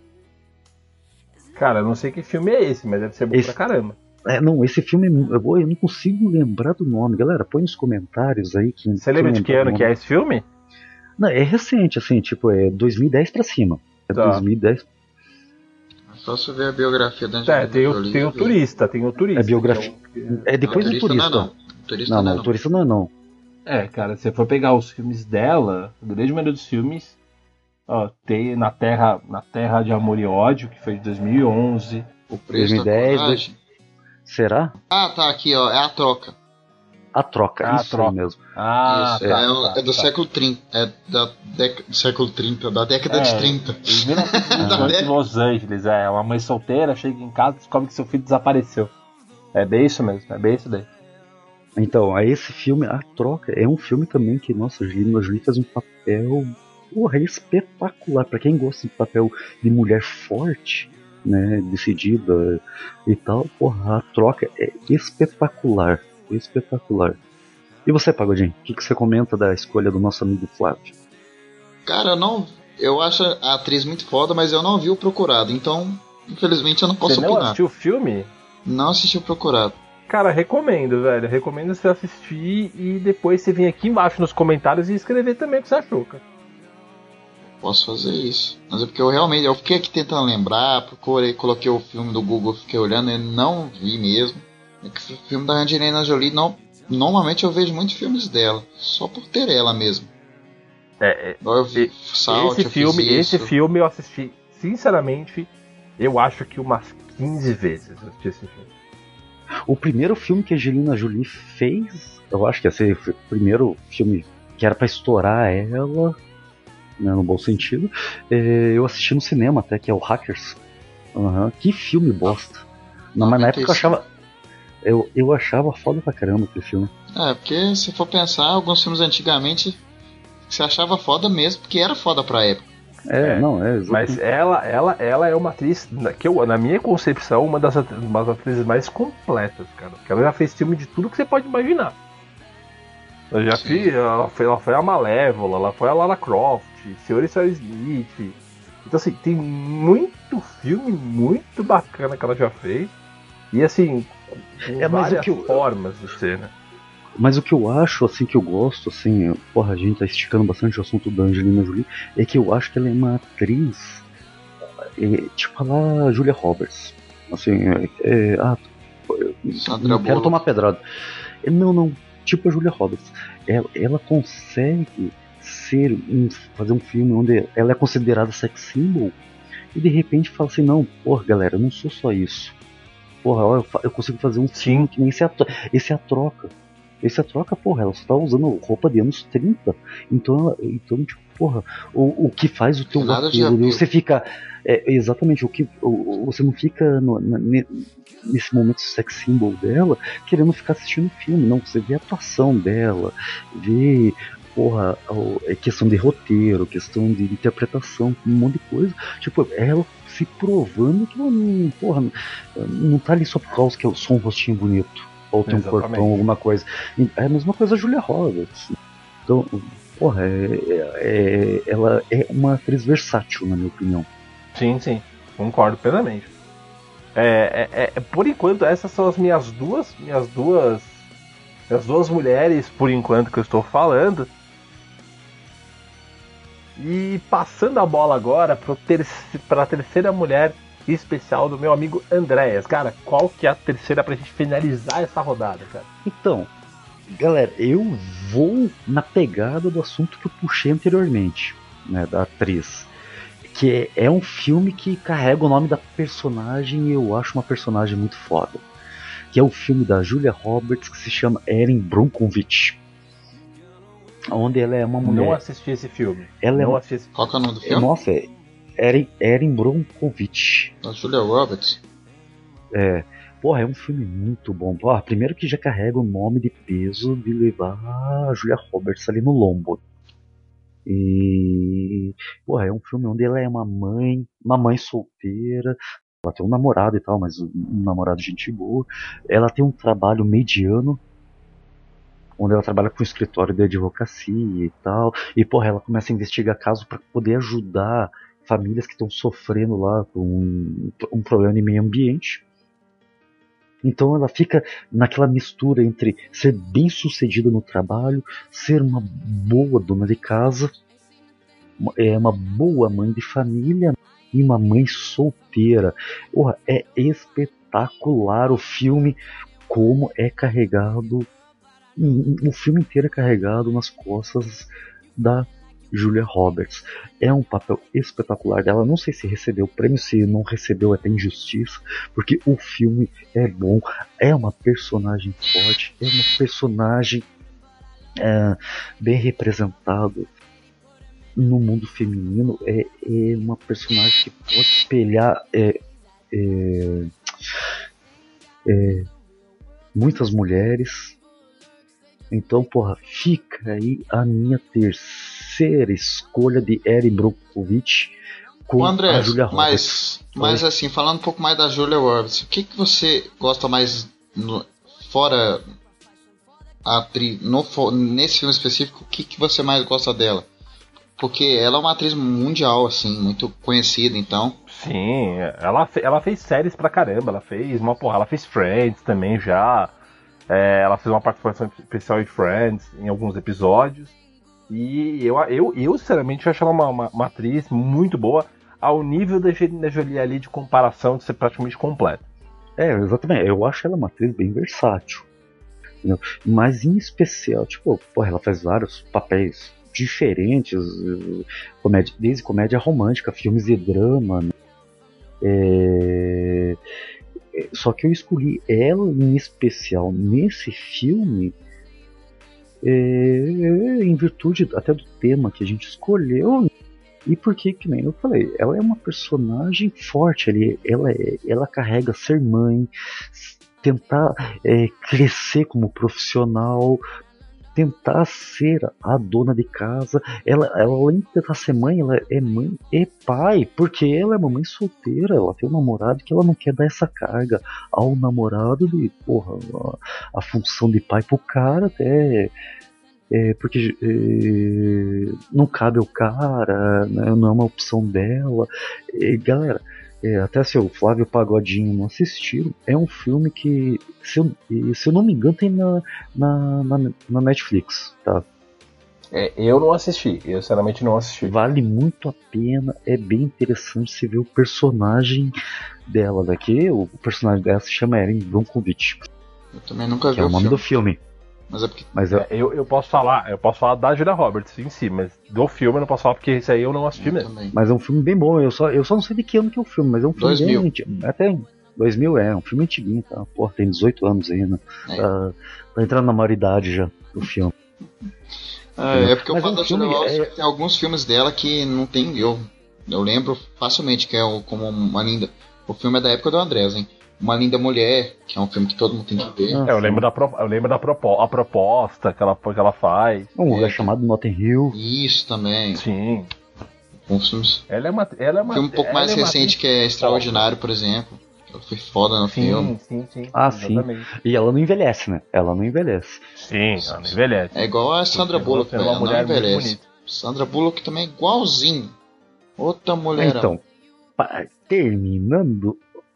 D: Cara, eu não sei que filme é esse, mas deve ser bom esse... pra caramba.
C: É, não, esse filme eu, vou, eu não consigo lembrar do nome. Galera, põe nos comentários aí. Que,
D: Você lembra de que ano que é esse filme?
C: Não, é recente, assim, tipo, é dois mil e dez pra cima. É tá. dois mil e dez.
B: Posso ver a biografia da Angelina
D: É, tem o,
B: Jolie,
D: tem o turista, tem o turista.
C: É biografia. É, é depois
B: não,
C: do turista.
B: Não, é não. Turista
C: não,
B: não,
C: não, não, turista não é não.
D: É, cara, se você for pegar os filmes dela, a grande maioria dos filmes, ó, tem na Terra, na Terra de Amor e Ódio, que foi de dois mil e onze.
B: O Preço dois mil e dez, dois...
C: Será?
B: Ah, tá, aqui, ó, é A Troca.
C: A Troca,
D: ah,
C: isso
D: troca.
C: mesmo.
D: Ah,
B: isso,
D: tá,
B: é,
D: tá,
B: é do
D: tá.
B: século trinta, é da dec... do século trinta, da década
D: é,
B: de trinta.
D: Em mil novecentos e cinquenta, em Los Angeles, é, uma mãe solteira chega em casa e descobre que seu filho desapareceu. É bem isso mesmo, é bem isso daí.
C: Então, aí esse filme, A Troca, é um filme também que, nossa, a Angelina Jolie faz um papel porra, é espetacular. Pra quem gosta de papel de mulher forte, né, decidida e tal, porra, a troca é espetacular. Espetacular. E você, Pagodinho, o que, que você comenta da escolha do nosso amigo Flávio?
B: Cara, eu não. Eu acho a atriz muito foda, mas eu não vi o Procurado, então, infelizmente, eu não posso
D: Você não
B: opinar.
D: assistiu o filme?
B: Não assisti o Procurado.
D: Cara, recomendo, velho. Recomendo você assistir e depois você vir aqui embaixo nos comentários e escrever também o que você achou, cara.
B: Posso fazer isso. Mas é porque eu realmente. Eu fiquei aqui tentando lembrar, procurei, coloquei o filme do Google, fiquei olhando e não vi mesmo. É que o filme da Angelina Jolie, não, normalmente eu vejo muitos filmes dela, só por ter ela mesmo.
D: É, é
B: Eu vi Salt,
D: esse
B: eu
D: filme,
B: fiz
D: esse
B: isso.
D: filme eu assisti, sinceramente, eu acho que umas quinze vezes eu assisti esse filme.
C: O primeiro filme que a Angelina Jolie fez, eu acho que ia ser o primeiro filme que era pra estourar ela, né, no bom sentido, é, eu assisti no cinema até, que é o Hackers. Uhum. Que filme bosta. Não, mas na época eu achava. Eu, eu achava foda pra caramba aquele filme.
B: É, porque se for pensar, alguns filmes antigamente você achava foda mesmo, porque era foda pra época.
C: É,
D: É,
C: não, é
D: Mas ela, ela, ela é uma atriz, que eu, na minha concepção, uma das, at- uma das atrizes mais completas, cara. Porque ela já fez filme de tudo que você pode imaginar. Ela já
B: Sim.
D: fez, ela foi, ela foi a Malévola, ela foi a Lara Croft, senhor e senhora Smith. Então, assim, tem muito filme muito bacana que ela já fez. E, assim, com
C: É, mas o
D: várias
C: que eu-
D: formas de ser, né?
C: Mas o que eu acho, assim, que eu gosto, assim, porra, a gente tá esticando bastante o assunto da Angelina Jolie, é que eu acho que ela é uma atriz, é, tipo a lá Julia Roberts. Assim, é, é, ah, eu
B: Sandra
C: não quero
B: Bullock.
C: tomar pedrada. É, Não, não, tipo a Julia Roberts. Ela, ela consegue ser um, fazer um filme onde ela é considerada sex symbol e de repente fala assim, não, porra, galera, eu não sou só isso. Porra, ó, eu, fa- eu consigo fazer um filme que nem esse é a, tro- esse é a troca. Esse é a troca, porra, ela só tá usando roupa de anos trinta. Então, ela- então tipo, porra, o, o que faz o teu
B: Nada de
C: apelo,
B: apelo.
C: você fica. É, exatamente, o que, o, o- você não fica no- na- ne- nesse momento sex symbol dela querendo ficar assistindo o filme, não. Você vê a atuação dela, vê, porra, o- é questão de roteiro, questão de interpretação, um monte de coisa. Tipo, ela se provando que ela não, porra, não, não tá ali só por causa que eu sou um rostinho bonito. Ou tem um
D: Exatamente.
C: corpão, alguma coisa. É a mesma coisa a Julia Roberts. Então, porra, é, é- ela é uma atriz versátil, na minha opinião.
D: Sim, sim, concordo plenamente. É, é, é, por enquanto, essas são as minhas duas, minhas duas, minhas duas mulheres, por enquanto, que eu estou falando. E passando a bola agora para a terceira mulher especial do meu amigo Andréas. Cara, qual que é a terceira pra gente finalizar essa rodada, cara?
C: Então, galera, eu vou na pegada do assunto que eu puxei anteriormente, né, da atriz. Que é, é um filme que carrega o nome da personagem e eu acho uma personagem muito foda. Que é o filme da Julia Roberts que se chama Erin Brockovich. Onde ela é uma mulher.
D: Não assisti esse filme.
C: Ela é
D: não
C: uma-
D: assisti esse...
B: Qual que é o nome do
C: É,
B: filme?
C: nossa, é Erin, Erin Brockovich.
B: Da Julia Roberts.
C: É, porra, é um filme muito bom. Porra, primeiro que já carrega o nome de peso de levar a Julia Roberts ali no lombo. E, porra, é um filme onde ela é uma mãe, uma mãe solteira. Ela tem um namorado e tal, mas um, um namorado de gente boa. Ela tem um trabalho mediano, onde ela trabalha com um escritório de advocacia e tal. E, porra, ela começa a investigar casos para poder ajudar famílias que estão sofrendo lá com um, um problema de meio ambiente. Então ela fica naquela mistura entre ser bem sucedida no trabalho, ser uma boa dona de casa, uma- é uma boa mãe de família e uma mãe solteira. Porra, é espetacular o filme, como é carregado, o filme inteiro é carregado nas costas da Julia Roberts. É um papel espetacular dela. Não sei se recebeu o prêmio, se não recebeu é até injustiça, porque o filme é bom, é uma personagem forte, é uma personagem é, bem representada no mundo feminino. É, é uma personagem que pode espelhar é, é, é, muitas mulheres. Então, porra, fica aí a minha terceira terceira escolha de Erin Brockovich com
B: Ô, André,
C: a Julia
B: mas,
C: Roberts.
B: mas assim, falando um pouco mais da Julia Roberts, o que, que você gosta mais no, fora a atriz, no, nesse filme específico, o que, que você mais gosta dela? Porque ela é uma atriz mundial, assim, muito conhecida, então.
D: Sim, ela, fe- ela fez séries pra caramba, ela fez uma porra, ela fez Friends também já. É, ela fez uma participação especial em Friends em alguns episódios. E eu, eu, eu sinceramente, acho ela uma, uma, uma atriz muito boa, ao nível da Angelina Jolie ali de comparação de ser praticamente completa.
C: É, exatamente. Eu acho ela uma atriz bem versátil. Entendeu? Mas em especial, tipo, porra, ela faz vários papéis diferentes, comédia, desde comédia romântica, filmes de drama. Né? É... Só que eu escolhi ela em especial nesse filme é... em virtude até do tema que a gente escolheu. E porque, que nem eu falei, ela é uma personagem forte ali, ela, é, ela carrega ser mãe, tentar é, crescer como profissional, tentar ser a dona de casa. Ela, ela além de tentar ser mãe, ela é mãe e pai, porque ela é uma mãe solteira, ela tem um namorado que ela não quer dar essa carga ao namorado de, porra, a, a função de pai pro cara até... É, porque é, não cabe ao cara, né, não é uma opção dela. É, galera, é, até se o Flávio Pagodinho não assistiu, é um filme que, se eu, se eu não me engano, tem na, na, na, na Netflix, tá?
D: É, eu não assisti, eu sinceramente não assisti.
C: Vale muito a pena, é bem interessante você ver o personagem dela daqui. O personagem dela se chama Erin Brockovich.
B: Eu também nunca vi
C: que é o
B: o
C: nome
B: filme.
C: do filme.
B: Mas é porque...
C: Mas é,
D: É, eu, eu posso falar, eu posso falar da Julia Roberts em si, mas do filme eu não posso falar porque isso aí eu não assisti
B: eu
D: mesmo.
B: também.
C: mas é um filme bem bom. Eu só, eu só não sei de que ano que é o filme, mas é um filme
B: dois mil.
C: bem antigo. Até dois mil é, um filme antiguinho, tá? Porra, tem dezoito anos ainda.
B: É.
C: Tá, tá entrando na maioridade já o filme.
B: É, é porque eu
C: Mas
B: falo
C: é um
B: da Julia
C: filme,
B: Roberts,
C: é-
B: tem alguns filmes dela que não tem. Eu, eu lembro facilmente que é o, como uma linda. O filme é da época do Andrés, hein? Uma Linda Mulher, que é um filme que todo mundo tem que ver.
C: Ah,
D: É, eu lembro da, pro- eu lembro da propo- a proposta que ela, que ela faz.
C: Um lugar
B: É.
C: chamado Notting Hill.
B: Isso também.
D: Sim.
B: Um filme,
D: Ela é uma. Ela é uma
B: filme um pouco
D: ela
B: mais
D: é uma
B: recente
D: atriz
B: que é Extraordinário, por exemplo. Ela foi foda no filme.
D: Sim, sim, sim.
C: Ah, sim.
D: exatamente.
C: E ela não envelhece, né? Ela não envelhece.
D: Sim, ela não envelhece.
B: É igual a Sandra
D: Porque
B: Bullock,
D: ela é
B: velho,
D: uma
B: ela não
D: mulher muito
B: envelhece.
D: bonita.
B: Sandra Bullock também é igualzinho. Outra mulher.
C: Então, pa- terminando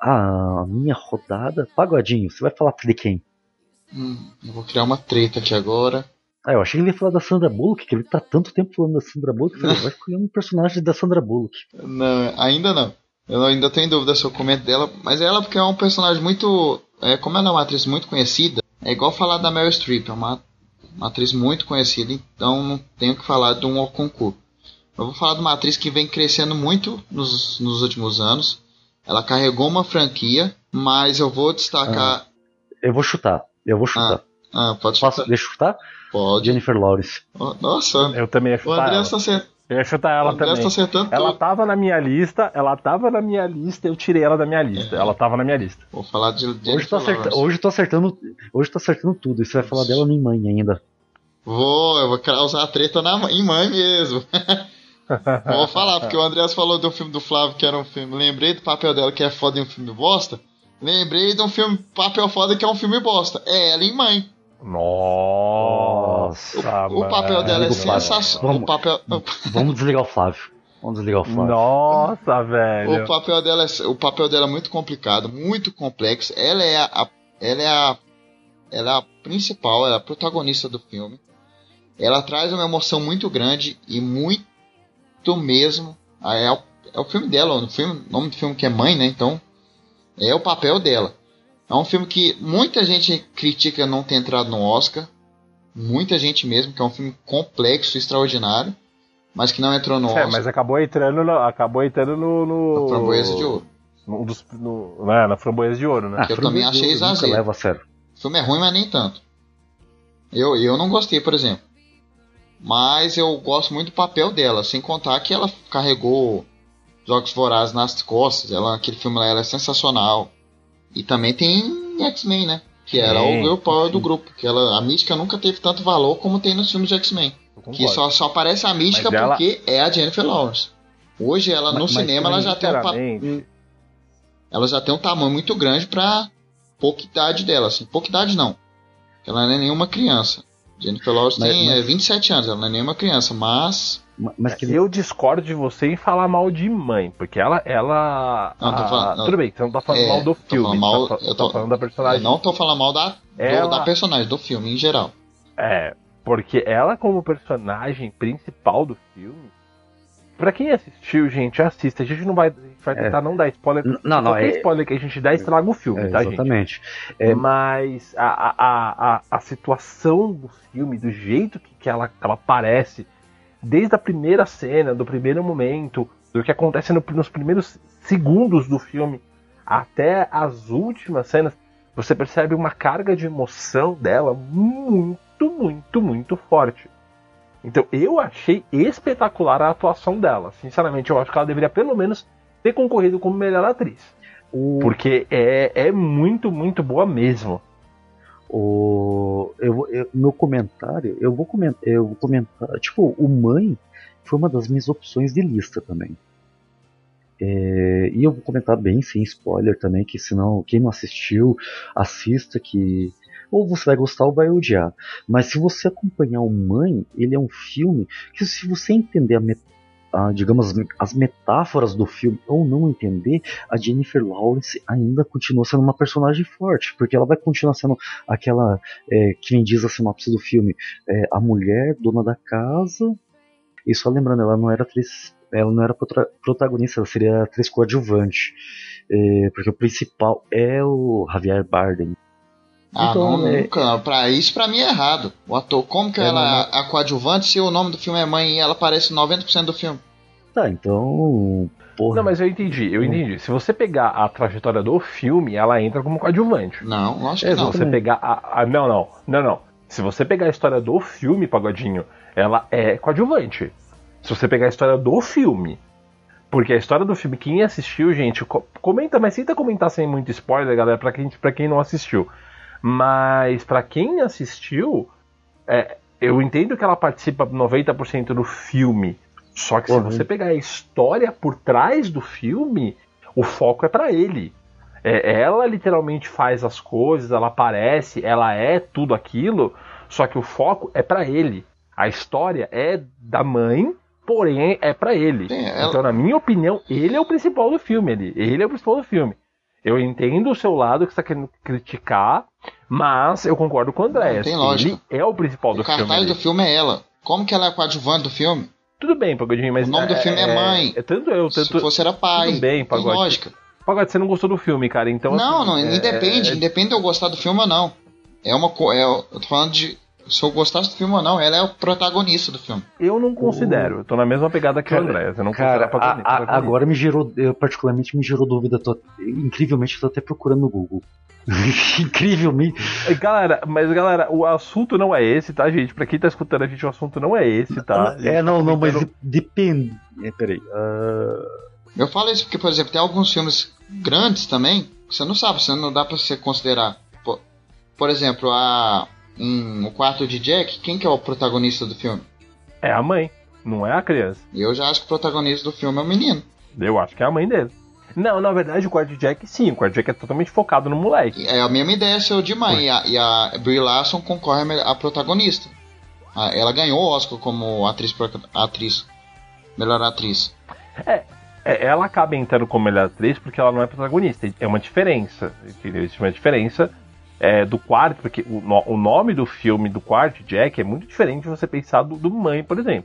C: a minha rodada, Pagodinho, você vai falar de quem?
B: Hum, eu vou criar uma treta aqui agora.
C: Ah, eu achei que ele ia falar da Sandra Bullock, que ele tá tanto tempo falando da Sandra Bullock, eu falei, vai escolher um personagem da Sandra Bullock.
B: Não, ainda não. Eu ainda tenho dúvida se eu comento dela, mas ela porque é um personagem muito... É, como ela é uma atriz muito conhecida, é igual falar da Meryl Streep, é uma, uma atriz muito conhecida, então não tenho que falar de um concurso. Eu vou falar de uma atriz que vem crescendo muito nos, nos últimos anos. Ela carregou uma franquia, mas eu vou destacar...
C: Eu vou chutar, eu vou chutar.
B: Ah, pode
C: Posso,
B: chutar?
C: deixa eu chutar?
B: Pode.
C: Jennifer Lawrence.
B: Oh, nossa,
D: Eu também ia
B: o
D: chutar
B: André
D: ela.
B: está acertando.
D: Eu ia chutar
B: O
D: ela
B: André
D: também.
B: está acertando
D: Ela
B: tudo.
D: tava na minha lista, ela tava na minha lista, eu tirei ela da minha lista. Ela tava na minha lista.
B: Vou falar de
C: Hoje
B: Jennifer
C: tô, acerta,
B: Lawrence.
C: hoje tô acertando. Hoje tô acertando tudo. E você vai falar dela nem mãe ainda.
B: Vou, eu vou causar a treta na, em mãe mesmo. Vou falar, porque o Andreas falou do filme do Flávio, que era um filme. Lembrei do papel dela, que é foda em um filme bosta. Lembrei de um filme papel foda, que é um filme bosta. É ela em Mãe.
D: Nossa,
B: O, o papel dela é
C: Amigo Flávio,
B: sensacional. O
C: vamos-
B: papel,
C: Vamos desligar o Flávio. Vamos desligar o Flávio.
D: Nossa, velho.
B: o papel dela é, o papel dela é muito complicado, muito complexo. Ela é a, a- ela é a, ela é a principal, ela é a protagonista do filme. Ela traz uma emoção muito grande e muito mesmo. Ah, É o, é o filme dela, o filme, o nome do filme que é Mãe, né? Então é o papel dela. É um filme que muita gente critica não ter entrado no Oscar. Muita gente mesmo, que é um filme complexo, extraordinário, mas que não entrou no
D: É,
B: Oscar.
D: mas acabou entrando no, acabou entrando no, no
B: A Framboesa de Ouro.
D: no, dos, no, né, na Framboesa de Ouro, né?
C: Ah,
B: eu também achei
C: Deus, nunca
B: exagero.
C: leva a sério.
B: O filme é ruim, mas nem tanto. Eu, eu não gostei, por exemplo. Mas eu gosto muito do papel dela, sem contar que ela carregou Jogos Vorazes nas costas. Ela, aquele filme lá ela é sensacional. E também tem X-Men, né? Que era
D: Sim,
B: o girl power
C: sim.
B: do grupo. Que ela, a mística nunca teve tanto valor como tem nos filmes de X-Men. Que só, só aparece a mística
D: Mas ela-
B: porque é a Jennifer Lawrence. Hoje ela no
C: Mas- mas
B: cinema ela já, tem um pa-
D: sinceramente,
B: ela já tem um tamanho muito grande pra pouca idade dela, assim. Pouca idade não. Ela não é nenhuma criança. Jennifer Lawrence
C: Mas-
B: tem
C: mas-
B: é, vinte e sete anos, ela não é nenhuma criança, mas...
C: Ma- Mas que
D: eu discordo de você em falar mal de mãe, porque ela. ela
B: Não, tô
D: a-
B: falando- não.
D: tudo bem, você não tá falando
B: É,
D: mal do
B: tô
D: filme,
B: falando mal-
D: tá, fa-
B: eu
D: tá
B: tô-
D: falando da
B: Eu
D: personagem.
B: não tô falando mal da, do-
D: Ela-
B: da personagem, do filme em geral.
D: É, porque ela como personagem principal do filme, pra quem assistiu, gente, assista. A gente não vai, a gente vai
C: É.
D: tentar não dar spoiler.
C: N- não, não,
D: Qualquer
C: é-
D: spoiler que a gente dá estraga o filme,
C: É,
D: tá, gente?
C: exatamente. É,
D: Mas a, a, a, a, a situação do filme, do jeito que, que ela, ela aparece, desde a primeira cena, do primeiro momento, do que acontece no- nos primeiros segundos do filme, até as últimas cenas, você percebe uma carga de emoção dela muito, muito, muito forte. Então eu achei espetacular a atuação dela. Sinceramente, eu acho que ela deveria pelo menos ter concorrido como melhor atriz.
C: o,
D: Porque é, é muito, muito boa mesmo.
C: o, eu, vou- eu, meu comentário, eu vou comentar, eu vou comentar, tipo, o Mãe foi uma das minhas opções de lista também. É, e eu vou comentar bem sem spoiler também, que senão quem não assistiu, assista, que ou você vai gostar ou vai odiar. Mas se você acompanhar o Mãe, ele é um filme que, se você entender a met- a, digamos, as metáforas do filme ou não entender, a Jennifer Lawrence ainda continua sendo uma personagem forte, porque ela vai continuar sendo aquela, é, quem diz a sinopse do filme, é, a mulher dona da casa. E só lembrando, ela não era atriz, ela não era protra- protagonista, ela seria atriz coadjuvante, é, porque o principal é o Javier Bardem.
B: Ah,
C: Então,
B: não,
C: é-
B: nunca. Pra isso, pra mim, é errado. O ator, como que
C: É,
B: ela
C: não,
B: é a coadjuvante se o nome do filme é Mãe e ela aparece noventa por cento do filme?
C: Tá, então, porra.
D: Não, mas eu entendi, eu entendi. Se você pegar a trajetória do filme, ela entra como coadjuvante.
B: Não, lógico
C: É,
B: que não.
D: Se você pegar a, a- Não, não, não, não. Se você pegar a história do filme, Pagodinho, ela é coadjuvante. Se você pegar a história do filme. Porque a história do filme, quem assistiu, gente, co- comenta, mas tenta comentar sem muito spoiler, galera, pra quem, pra quem não assistiu. Mas pra quem assistiu, é, eu entendo que ela participa noventa por cento do filme. Só que
C: Uhum.
D: se você pegar a história por trás do filme, o foco é pra ele. É, ela literalmente faz as coisas, ela aparece, ela é tudo aquilo, só que o foco é pra ele. A história é da mãe, porém é pra ele.
B: Sim, ela-
D: Então, na minha opinião, ele é o principal do filme. Ele, ele é o principal do filme. Eu entendo o seu lado que você está querendo criticar, mas eu concordo com o André.
B: Não, tem lógica.
D: Ele é o principal do
B: O cartaz
D: filme.
B: do filme é ela. Como que ela é coadjuvante do filme?
D: Tudo bem, Pagodinho, mas.
B: O nome do filme é Mãe.
D: É, tanto eu,
B: Se
D: tanto.
B: fosse era pai.
D: Tudo bem,
B: Tem
D: Pagode.
B: lógica.
D: Pagode, você não gostou do filme, cara, então.
B: Não,
D: assim,
B: não,
D: é-
B: independe.
D: é-
B: Independe de eu gostar do filme ou não. É uma co- é, eu tô falando de se eu gostasse do filme ou não. Ela é o protagonista do filme.
D: Eu não considero. Eu tô na mesma pegada que o André. Você não
C: Cara,
D: considera
C: a- a-
D: protagonista.
C: agora me gerou, eu, particularmente me gerou dúvida. Tô, incrivelmente, tô até procurando no Google. Incrivelmente.
D: E, Galera, mas galera, o assunto não é esse, tá, gente? Pra quem tá escutando a gente, o assunto não é esse, tá?
C: É, não, não, mas
D: Então-
C: de- depende. É, peraí. ah,
B: Eu falo isso porque, por exemplo, tem alguns filmes grandes também que você não sabe, você não dá pra você considerar. Por, por exemplo, a em O Quarto de Jack, quem que é o protagonista do filme?
D: É a mãe, não é a criança.
B: Eu já acho que o protagonista do filme é o menino.
D: Eu acho que é a mãe dele. Não, na verdade, o quarto Jack, sim. O quarto Jack é totalmente focado no moleque.
B: É a mesma ideia seu de mãe. E a, e a Brie Larson concorre a me- a protagonista. A- Ela ganhou o Oscar como atriz, pro- atriz melhor atriz.
D: É, ela acaba entrando como melhor atriz porque ela não é protagonista. É uma diferença, entendeu? Existe uma diferença é, do quarto, porque o, no- o nome do filme do quarto Jack é muito diferente de você pensar do, do Mãe, por exemplo.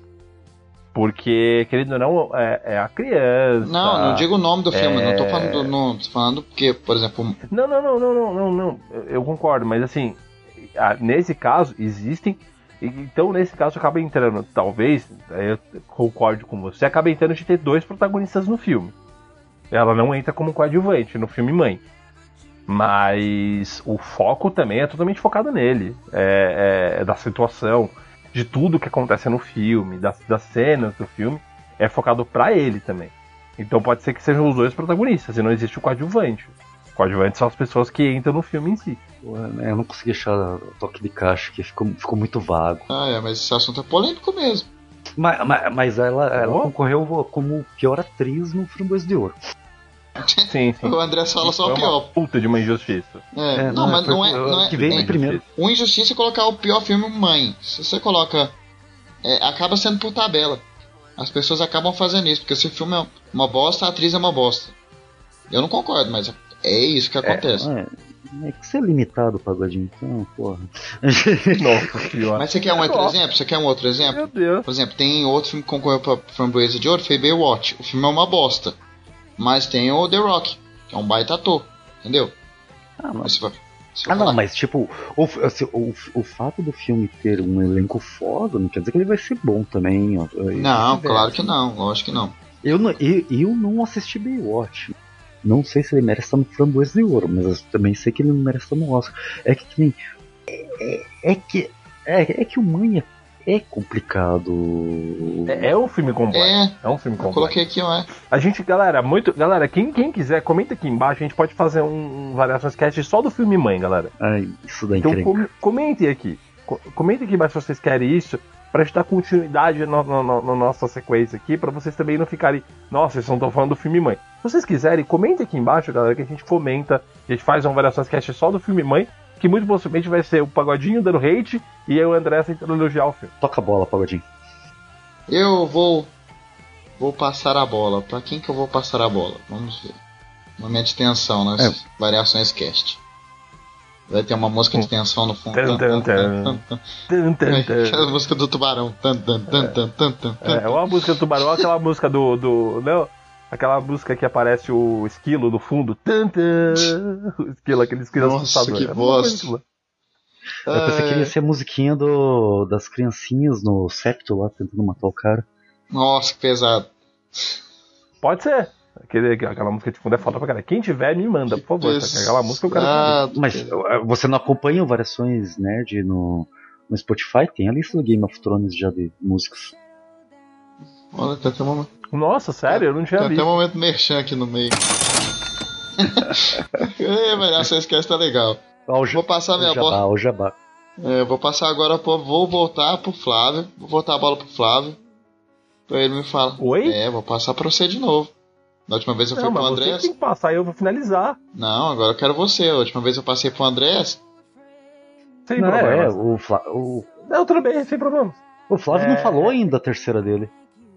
D: Porque, querendo ou não, é, é a criança.
B: Não, não digo o nome do filme,
D: é-
B: não tô falando do, não, tô falando porque, por exemplo,
D: Não, não, não, não, não, não, não. Eu, eu concordo, mas assim, a- nesse caso, existem. e- Então, nesse caso, acaba entrando, talvez, aí eu concordo com você, acaba entrando de ter dois protagonistas no filme. Ela não entra como coadjuvante no filme Mãe. Mas o foco também é totalmente focado nele. É, é da situação, de tudo que acontece no filme, das, das cenas do filme, é focado pra ele também. Então pode ser que sejam os dois protagonistas, e não existe o coadjuvante. Coadjuvantes são as pessoas que entram no filme em si.
C: Pô, é, eu não consegui achar toque de caixa, que ficou, ficou muito vago.
B: Ah, é, mas esse assunto é polêmico mesmo.
C: Mas, mas, mas ela, ela
D: Oh.
C: concorreu como pior atriz no Framboesa de Ouro.
D: Sim, sim.
B: O André fala só
D: Foi
B: o
D: uma
B: pior.
D: puta de uma injustiça.
B: É,
C: É,
B: não,
C: não,
B: mas
C: foi-
B: não é.
C: foi-
B: Não é
C: que veio
B: é-
C: em primeiro.
B: O injustiça é colocar o pior filme mãe. Se você coloca. É, acaba sendo por tabela. As pessoas acabam fazendo isso, porque se o filme é uma bosta, a atriz é uma bosta. Eu não concordo, mas é isso que acontece.
C: É, é que você é limitado, Pagodinho, então, porra.
D: Nossa senhora.
B: Mas você quer um outro exemplo? Você quer um outro exemplo?
D: Meu Deus.
B: Por exemplo, tem outro filme que concorreu pra Framboesa de Ouro, foi Baywatch. O filme é uma bosta. Mas tem o The Rock, que é um baita ator, entendeu?
C: Ah, mas,
B: Mas se for- se eu
C: ah, não,
B: falar-
C: mas tipo, o, assim, o, o fato do filme ter um elenco foda não quer dizer que ele vai ser bom também. Ó, e
B: Não,
C: vice-versa.
B: claro que não, lógico que não.
C: Eu não, eu, eu não assisti Baywatch. Não sei se ele merece estar no Framboesa de Ouro, mas eu também sei que ele não merece estar no Oscar. É que, que nem. É, é, é que. É, é que o Mãe é, é complicado.
D: É, é um filme completo.
B: É,
D: É um filme
B: eu
D: completo.
B: coloquei aqui, ó. É.
D: A gente, galera, muito. Galera, quem, quem quiser, comenta aqui embaixo. A gente pode fazer um, um variações cast só do filme Mãe, galera.
C: Ai, isso daí
D: Então
C: encrenca.
D: com, comentem aqui. Co- Comentem aqui embaixo se vocês querem isso. Pra gente dar continuidade na no, no, no nossa sequência aqui. Pra vocês também não ficarem. Nossa, vocês não estão falando do filme Mãe. Se vocês quiserem, comentem aqui embaixo, galera, que a gente comenta. A gente faz uma variações cast só do filme Mãe. Que muito possivelmente vai ser o Pagodinho dando hate e eu e o André tentando elogiar o filme.
C: Toca a bola, Pagodinho.
B: Eu vou. Vou passar a bola. Pra quem que eu vou passar a bola? Vamos ver. Momento de tensão nas
C: É.
B: variações cast. Vai ter uma música de tensão no fundo.
D: Tan, tan, tan. Tum, tum, tum.
B: Aquela música do tubarão. Tan, tan, tan, tan, tan, tan, tan.
D: É, ou a música do tubarão, ou aquela música do. do não, aquela música que aparece o esquilo no fundo. Tan, tan. O esquilo, aquele esquilo
B: Nossa,
D: assustador.
B: que
D: É uma
B: bosta.
D: coisa que-
C: Eu pensei que
B: Ai,
C: ia ser a musiquinha do, das criancinhas no septo lá, tentando matar o cara.
B: Nossa, que pesado.
D: Pode ser. Aquele, aquela música de fundo é foda pra caralho. Quem tiver, me manda, por favor.
B: Pesado.
D: Aquela música eu quero saber.
C: Mas uh, você não acompanha o Variações Nerd no, no Spotify? Tem a lista do Game of Thrones já de músicas.
B: Olha, tem até um momento,
D: Nossa, sério? Eu não tinha
B: tem até
D: visto.
B: um momento merchan aqui no meio. É, velho, essa esquece tá legal.
C: Ó, o
B: Vou passar minha
C: o jabá,
B: bola.
C: o jabá.
B: É, vou passar agora, pro, vou voltar pro Flávio. Vou voltar a bola pro Flávio. Pra ele me falar.
D: Oi?
B: É, vou passar pra você de novo. Da última vez eu fui
D: Não,
B: pro
D: mas você
B: Andrés.
D: tem que passar e eu vou finalizar.
B: Não, agora eu quero você. A última vez eu passei pro Andrés.
D: Sem
C: Não, é,
D: problemas.
C: o, Fla, o,
D: Não, tudo bem, sem problemas.
C: o Flávio
D: É.
C: não falou ainda a terceira dele.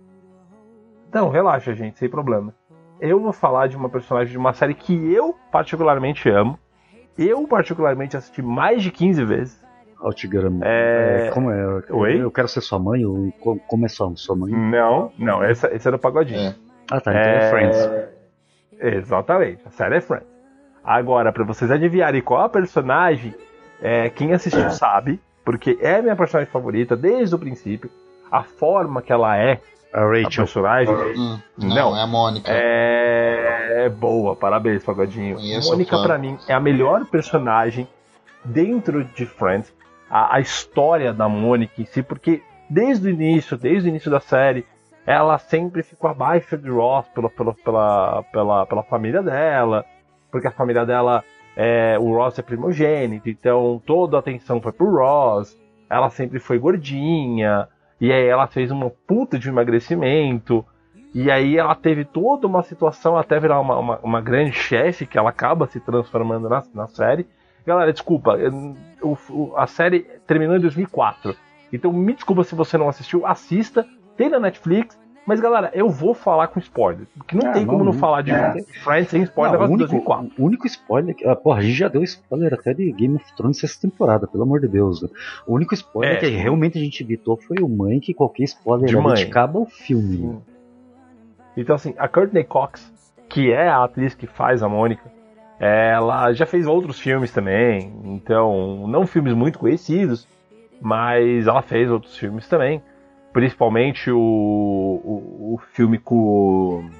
D: Não, relaxa, gente, sem problema. Eu vou falar de uma personagem de uma série que eu particularmente amo. Eu particularmente assisti mais de quinze vezes.
C: Altigrama.
D: É-
C: Como é?
D: Oi?
C: Eu quero ser sua mãe? Ou co- como é sua, sua mãe?
D: Não, não, esse, esse era o Pagodinho.
B: É.
C: Ah, tá, então é, Friends.
D: Exatamente, a série é Friends. Agora, pra vocês adivinharem qual a personagem, é, quem assistiu sabe, porque é minha personagem favorita desde o princípio. A forma que ela é,
C: A
D: a
C: Rachel.
D: personagem,
B: Hum, não,
D: Não.
B: é a Mônica.
D: é, é boa. Parabéns, Pagodinho.
B: Conheço
D: Mônica,
B: o fã.
D: pra mim, é a melhor personagem dentro de Friends. A, a história da Mônica em si, porque desde o início, desde o início da série, ela sempre ficou abaixo de Ross pela, pela, pela, pela, pela família dela, porque a família dela, é, o Ross é primogênito, então toda a atenção foi pro Ross, ela sempre foi gordinha, e aí ela fez uma puta de emagrecimento, e aí ela teve toda uma situação até virar uma, uma, uma grande chefe, que ela acaba se transformando na, na série. Galera, desculpa, eu- o- o- a série terminou em dois mil e quatro, então me desculpa se você não assistiu, assista, tem na Netflix, mas galera, eu vou falar com spoiler, porque não
C: Ah,
D: tem como
C: não,
D: não
C: não.
D: falar de Friends sem spoiler
C: Não,
D: de
C: o,
D: dois
C: único,
D: mil e quatro.
C: o único spoiler. Que, ah, porra, a gente já deu spoiler até de Game of Thrones essa temporada, pelo amor de Deus. Né? O único spoiler
D: É.
C: que realmente a gente evitou foi o Mãe, que qualquer spoiler
D: De
C: ali
D: Mãe.
C: te acaba o filme. Né?
D: Então assim, a Courtney Cox, que é a atriz que faz a Mônica, ela já fez outros filmes também, então não filmes muito conhecidos, mas ela fez outros filmes também, principalmente o, o, o filme com...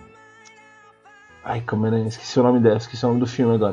D: Ai, como é, esqueci o nome dela, esqueci o nome do filme agora.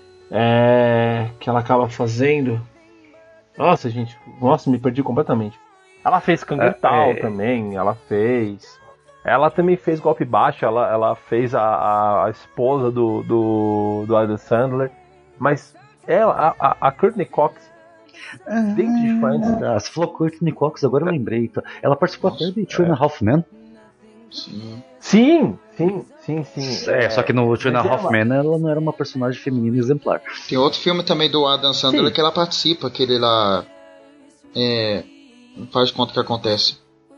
D: É, que ela acaba fazendo... Nossa, gente, nossa, me perdi completamente. Ela fez Kangaroo
C: É, é.
D: também, ela fez... Ela também fez Golpe Baixo, ela, ela fez a, a, a esposa do, do, do Adam Sandler. Mas ela, a, a Courtney Cox, dentro de Friends.
C: Ah, você falou Courtney Cox, agora eu lembrei. Tá? Ela participou Nossa, até de Two and a Half Men.
B: Sim.
D: Sim, sim, sim, sim.
C: É, é só que no Two and a Half Men ela não era uma personagem feminina exemplar.
B: Tem outro filme também do Adam Sandler sim. que ela participa, que ele lá é, faz de conta que acontece.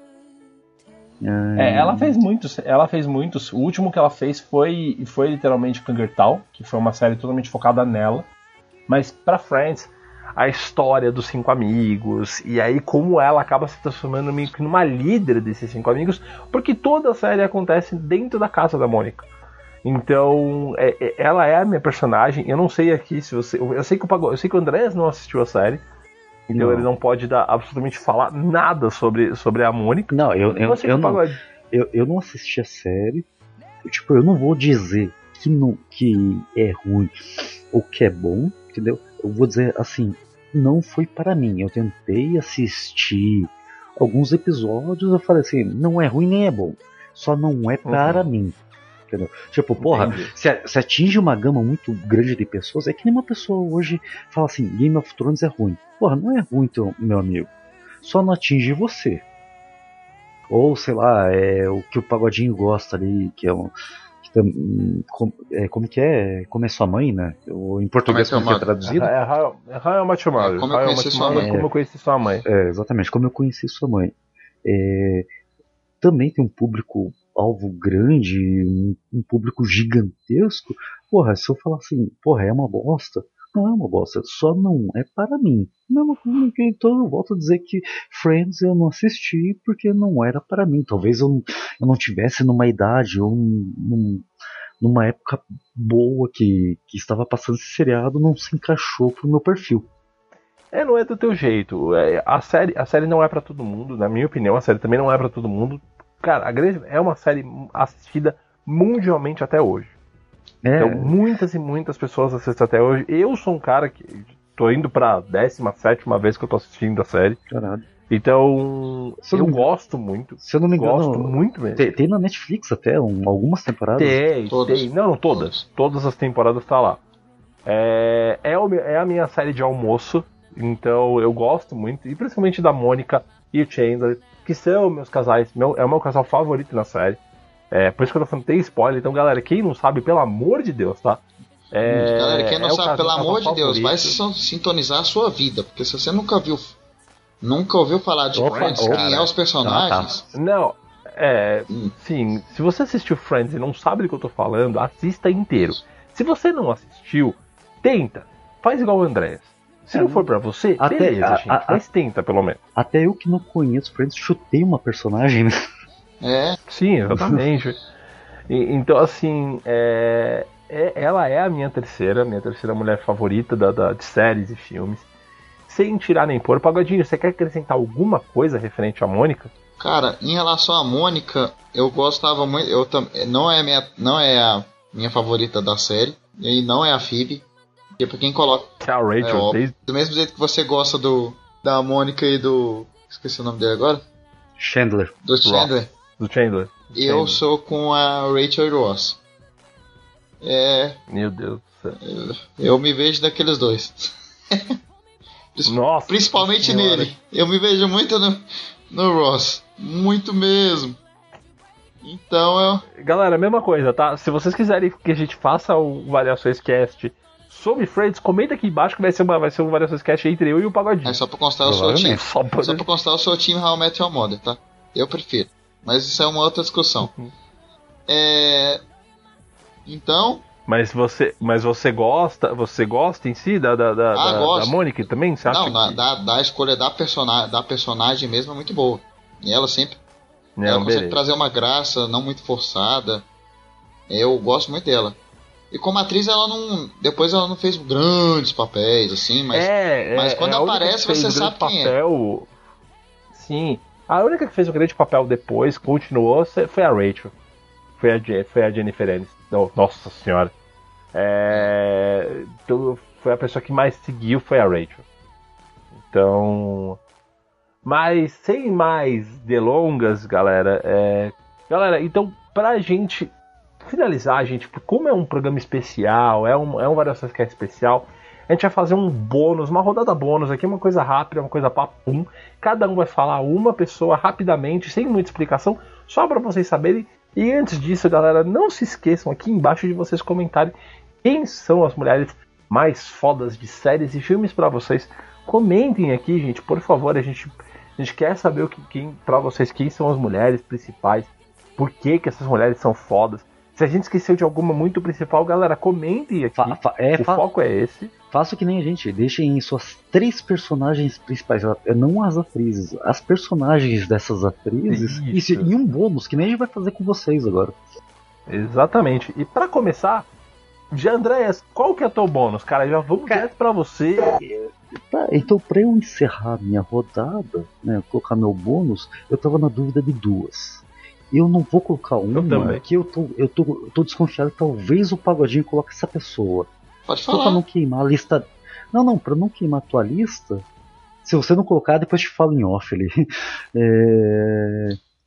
D: É, ela fez muitos, ela fez muitos. O último que ela fez foi, foi literalmente Kangaroo, que foi uma série totalmente focada nela. Mas pra Friends, a história dos cinco amigos, e aí como ela acaba se transformando meio que numa líder desses cinco amigos, porque toda a série acontece dentro da casa da Mônica. Então, é, é, ela é a minha personagem. Eu não sei aqui se você. Eu sei que o, Pago, eu sei que o Andrés não assistiu a série. Então não. Ele não pode dar absolutamente falar nada sobre, sobre a Mônica.
C: Não, eu, eu, eu, não, eu, eu não assisti a série. Eu, tipo, eu não vou dizer que, não, que é ruim ou que é bom, entendeu? Eu vou dizer assim, não foi para mim. Eu tentei assistir alguns episódios, eu falei assim, não é ruim nem é bom. Só não é para uhum. mim. Entendeu? Tipo, porra, se, se atinge uma gama muito grande de pessoas, é que nem uma pessoa hoje fala assim, Game of Thrones é ruim. Porra, não é ruim, teu, meu amigo. Só não atinge você. Ou, sei lá, é o que o Pagodinho gosta ali, que é um... Que tem, como, é, como que é? Como é sua mãe, né? Ou, em português, como é, é traduzido?
D: É How I Met Your Mother. Como eu conheci sua mãe. Como eu conheci sua mãe.
C: É, exatamente, como eu conheci sua mãe. É, também tem um público... alvo grande, um, um público gigantesco, porra, se eu falar assim, porra, é uma bosta, não é uma bosta, só não é para mim. Não, então eu volto a dizer que Friends eu não assisti porque não era para mim. Talvez eu, eu não tivesse numa idade ou num, numa época boa que, que estava passando esse seriado, não se encaixou pro meu perfil.
D: É, não é do teu jeito. É, a, série, a série não é para todo mundo, na minha opinião, a série também não é para todo mundo. Cara, a Grey's é uma série assistida mundialmente até hoje. É. Então, muitas e muitas pessoas assistem até hoje. Eu sou um cara que tô indo pra décima sétima vez que eu tô assistindo a série.
C: Caralho.
D: Então, se eu, eu não, gosto muito.
C: Se eu não me engano,
D: gosto muito mesmo.
C: Tem, tem na Netflix até um, algumas temporadas?
D: Tem, todas. tem. Não, não, todas. Todas as temporadas tá lá. É, é, o, é a minha série de almoço. Então, eu gosto muito. E principalmente da Mônica e o Chandler, que são meus casais, meu, é o meu casal favorito na série. É, por isso que eu tô falando, tem spoiler. Então, galera, quem não sabe, pelo amor de Deus, tá? É,
B: galera, quem não
D: é
B: sabe, pelo amor de Deus, vai sintonizar a sua vida. Porque se você nunca viu, nunca ouviu falar de opa, Friends, opa, quem cara. é os personagens...
D: Ah, tá. Não, é... Hum. Sim, se você assistiu Friends e não sabe do que eu tô falando, assista inteiro. Se você não assistiu, tenta. Faz igual o Andrés. Se não for pra você, até, beleza, a, gente. A, mas tenta, pelo menos.
C: Até eu que não conheço Friends, chutei uma personagem, né?
B: É.
D: Sim, exatamente. e, então, assim, é, é, ela é a minha terceira, minha terceira mulher favorita da, da, de séries e filmes. Sem tirar nem pôr. Pagodinho, você quer acrescentar alguma coisa referente à Mônica?
B: Cara, em relação à Mônica, eu gostava muito... Eu, não, é minha, não é a minha favorita da série, e não é a Phoebe. Porque pra quem coloca...
D: Que é a Rachel.
B: É, desde... Do mesmo jeito que você gosta do da Mônica e do... Esqueci o nome dele agora.
C: Chandler.
B: Do Chandler.
D: Do Chandler. Do
B: eu
D: Chandler.
B: sou com a Rachel e Ross. É...
D: Meu Deus do céu.
B: Eu, eu me vejo daqueles dois.
D: Nossa.
B: Principalmente
D: senhora.
B: nele. Eu me vejo muito no, no Ross. Muito mesmo. Então eu...
D: Galera, mesma coisa, tá? Se vocês quiserem que a gente faça o Variações Cast sobre Friends, comenta aqui embaixo que vai ser, uma, vai ser um Variações Cast entre eu e o Pagodinho.
B: É só pra constar o seu time.
D: Só pra...
B: só pra constar o seu time How I Met Your Mother, tá? Eu prefiro. Mas isso é uma outra discussão. Uhum. É... Então...
D: Mas você, mas você gosta, você gosta em si da, da, da,
B: ah,
D: da, da Mônica também? Você acha
B: Não,
D: que...
B: da, da escolha da, persona, da personagem mesmo é muito boa. E ela sempre...
D: Não,
B: ela
D: beleza.
B: consegue trazer uma graça, não muito forçada. Eu gosto muito dela. E como atriz, ela não... Depois ela não fez grandes papéis, assim, mas...
D: É,
B: mas
D: é,
B: quando
D: é
B: aparece, você sabe quem
D: papel... é. Sim. A única que fez o grande papel depois, continuou, foi a Rachel. Foi a, foi a Jennifer Aniston. Oh, nossa senhora. É, então, foi a pessoa que mais seguiu, foi a Rachel. Então... Mas, sem mais delongas, galera, é... Galera, então, pra gente finalizar, gente, como é um programa especial, é um, é um Variações que é especial, a A gente vai fazer um bônus, uma rodada bônus aqui, uma coisa rápida, uma coisa papum. Cada um vai falar uma pessoa rapidamente, sem muita explicação, só para vocês saberem. E antes disso, galera, não se esqueçam aqui embaixo de vocês comentarem quem são as mulheres mais fodas de séries e filmes para vocês. Comentem aqui, gente, por favor, a gente, a gente quer saber o que, quem, para vocês quem são as mulheres principais, por que, que essas mulheres são fodas. Se a gente esqueceu de alguma muito principal, galera, comentem aqui.
C: Fa, fa, é,
D: o
C: fa,
D: foco é esse.
C: Faça que nem a gente, deixem suas três personagens principais, não as atrizes, as personagens dessas atrizes,
D: Isso.
C: e, e um bônus, que nem a gente vai fazer com vocês agora.
D: Exatamente. E pra começar, já Andréas, qual que é o teu bônus, cara? Já vamos
C: Cara,
D: direto pra você.
C: Tá, então pra eu encerrar minha rodada, né, colocar meu bônus, eu tava na dúvida de duas. Eu não vou colocar uma, que eu tô, eu tô, eu tô desconfiado que talvez o Pagodinho coloque essa pessoa.
B: Pode
C: Só
B: falar.
C: pra não queimar a lista. Não, não, pra não queimar a tua lista. Se você não colocar, depois te falo em off ali. É...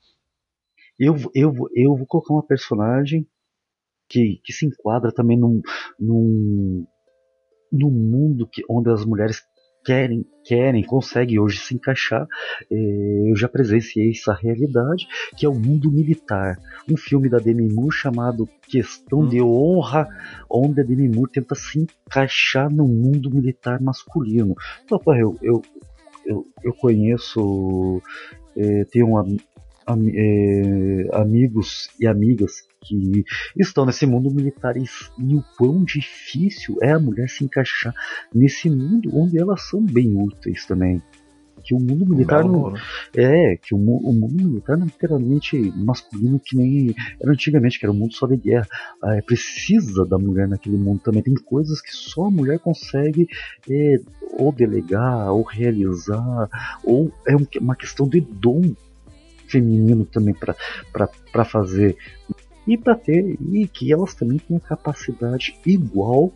C: Eu, eu, eu vou colocar uma personagem que, que se enquadra também num, num, num mundo que, onde as mulheres querem, querem, conseguem hoje se encaixar. É, eu já presenciei essa realidade, que é o mundo militar. Um filme da Demi Moore chamado Questão hum. de Honra, onde a Demi Moore tenta se encaixar no mundo militar masculino. Então, eu, eu, eu, eu conheço, é, tenho uma, am, é, amigos e amigas que estão nesse mundo militar, e, e o quão difícil é a mulher se encaixar nesse mundo onde elas são bem úteis também. Que o mundo militar não, é que o, o mundo militar não é literalmente masculino, que nem era antigamente, que era um mundo só de guerra. É, precisa da mulher naquele mundo também. Tem coisas que só a mulher consegue é, ou delegar, ou realizar, ou é um, uma questão de dom feminino também para fazer. E para ter, e que elas também têm a capacidade igual